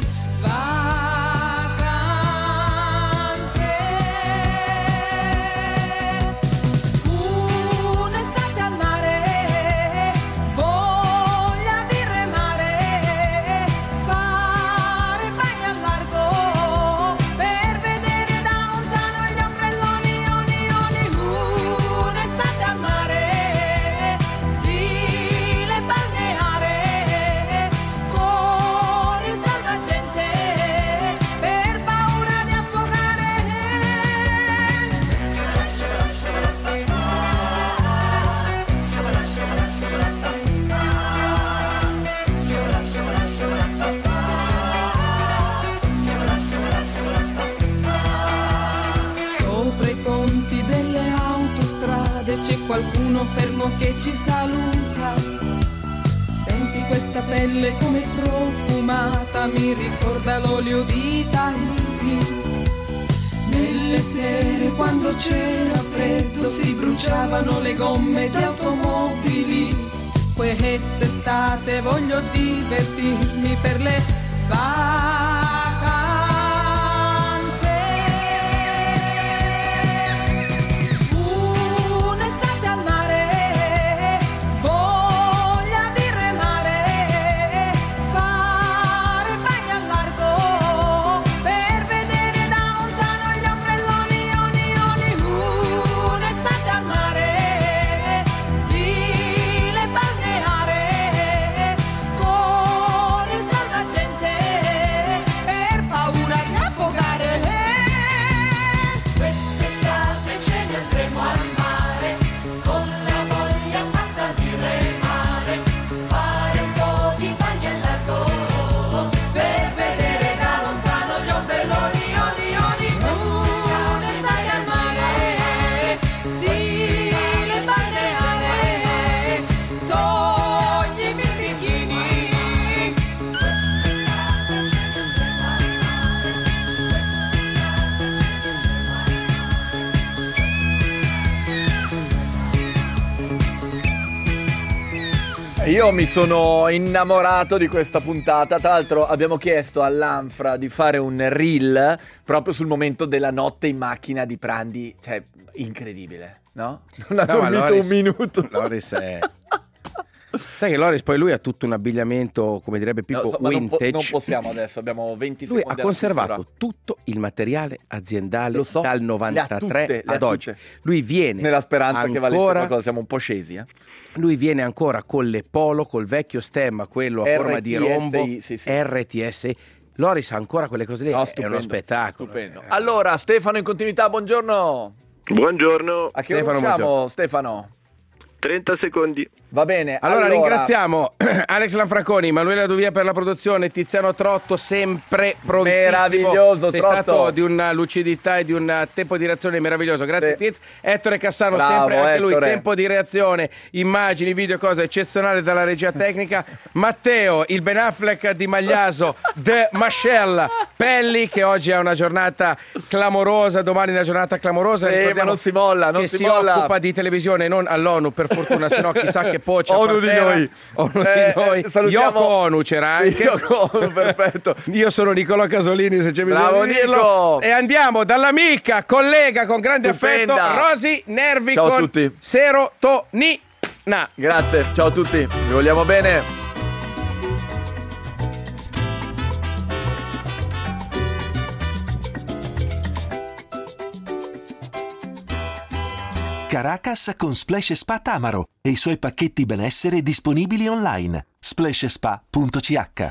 L: vacanze. Un'estate al mare, voglia di remare, fare bagni al largo per vedere da lontano gli ombrelloni, oni, oni. Un'estate al mare, stile balneare, con il salvagente per paura di affogare. Sopra i ponti delle autostrade c'è qualcuno fermo che ci saluta. Senti questa pelle come profumata, mi ricorda l'olio di Tahiti. Nelle sere quando c'era freddo si bruciavano le gomme di automobili. Quest'estate voglio divertirmi per le vacanze. Un'estate al mare, voglia di remare, fare bagni al largo per vedere da lontano gli ombrelloni, oni, oni. Un'estate al mare, stile balneare, con il salvagente per paura di affogare. Quest'estate ce ne andremo al mare con la voglia pazza di remare, fare un po' di bagni al largo per vedere da lontano gli ombrelloni, oni, oni. Un'estate al mare, stile balneare, toglimi il bikini.
A: Io mi sono innamorato di questa puntata. Tra l'altro abbiamo chiesto all'Anfra di fare un reel proprio sul momento della notte in macchina di Prandi. Cioè, incredibile, no? Non ha
D: No, ma
A: dormito
D: Loris-
A: un minuto.
D: Loris è... Sai che Loris poi lui ha tutto un abbigliamento, come direbbe Pippo,
A: No, so, ma non, po-
D: vintage.
A: non possiamo adesso, abbiamo venti
D: Lui
A: secondi
D: ha
A: alla
D: conservato
A: chiusura.
D: tutto il materiale aziendale
A: Lo so,
D: dal
A: le ha
D: novantatré
A: tutte, le ha
D: ad oggi.
A: tutte.
D: Lui viene
A: Nella speranza che valesse
D: ancora,
A: qualcosa, siamo un po' scesi, eh?
D: lui viene ancora con le polo, col vecchio stemma, quello a forma di
A: R T S I,
D: rombo,
A: sì, sì.
D: R T S I. Loris ha ancora quelle cose lì,
A: No,
D: è
A: stupendo,
D: uno spettacolo.
A: stupendo. Allora, Stefano in continuità, buongiorno.
M: Buongiorno.
A: A che
D: Stefano,
A: ora siamo,
D: buongiorno.
A: Stefano?
M: trenta secondi.
A: Va bene.
D: Allora, ringraziamo Alex Lanfranconi, Emanuele Laduvia per la produzione, Tiziano Trotto sempre prontissimo.
A: Meraviglioso,
D: Sei
A: Trotto.
D: stato di una lucidità e di un tempo di reazione meraviglioso. Grazie
A: Sì.
D: Tiz. Ettore Cassano,
A: Bravo,
D: sempre anche lui
A: Ettore.
D: tempo di reazione, immagini, video, cose eccezionali dalla regia tecnica. Matteo, il Ben Affleck di Magliaso, The Michelle Pelli, che oggi è una giornata clamorosa, domani è una giornata clamorosa.
A: Sì,
D: Ricordiamo
A: ma non si molla, non
D: che
A: si
D: si
A: molla.
D: occupa di televisione, non all'ONU, per fortuna, se no chissà che poccia.
A: ONU di
D: Pantera.
A: noi.
D: ONU
A: Eh,
D: di noi.
A: eh, salutiamo-
D: Yoko Onu c'era
A: Sì,
D: anche.
A: Yoko Ono, perfetto.
D: Io sono Nicolò Casolini, se c'è bisogno
A: Bravo,
D: di dirlo.
A: Nico.
D: E andiamo dall'amica, collega con grande
A: Stupenda.
D: affetto, Rosy Nervi
A: Ciao a
D: con
A: tutti.
D: Serotonina.
A: Grazie, ciao a tutti, vi vogliamo bene.
B: Caracas con Splash Spa Tamaro e i suoi pacchetti benessere disponibili online. splash spa punto c h.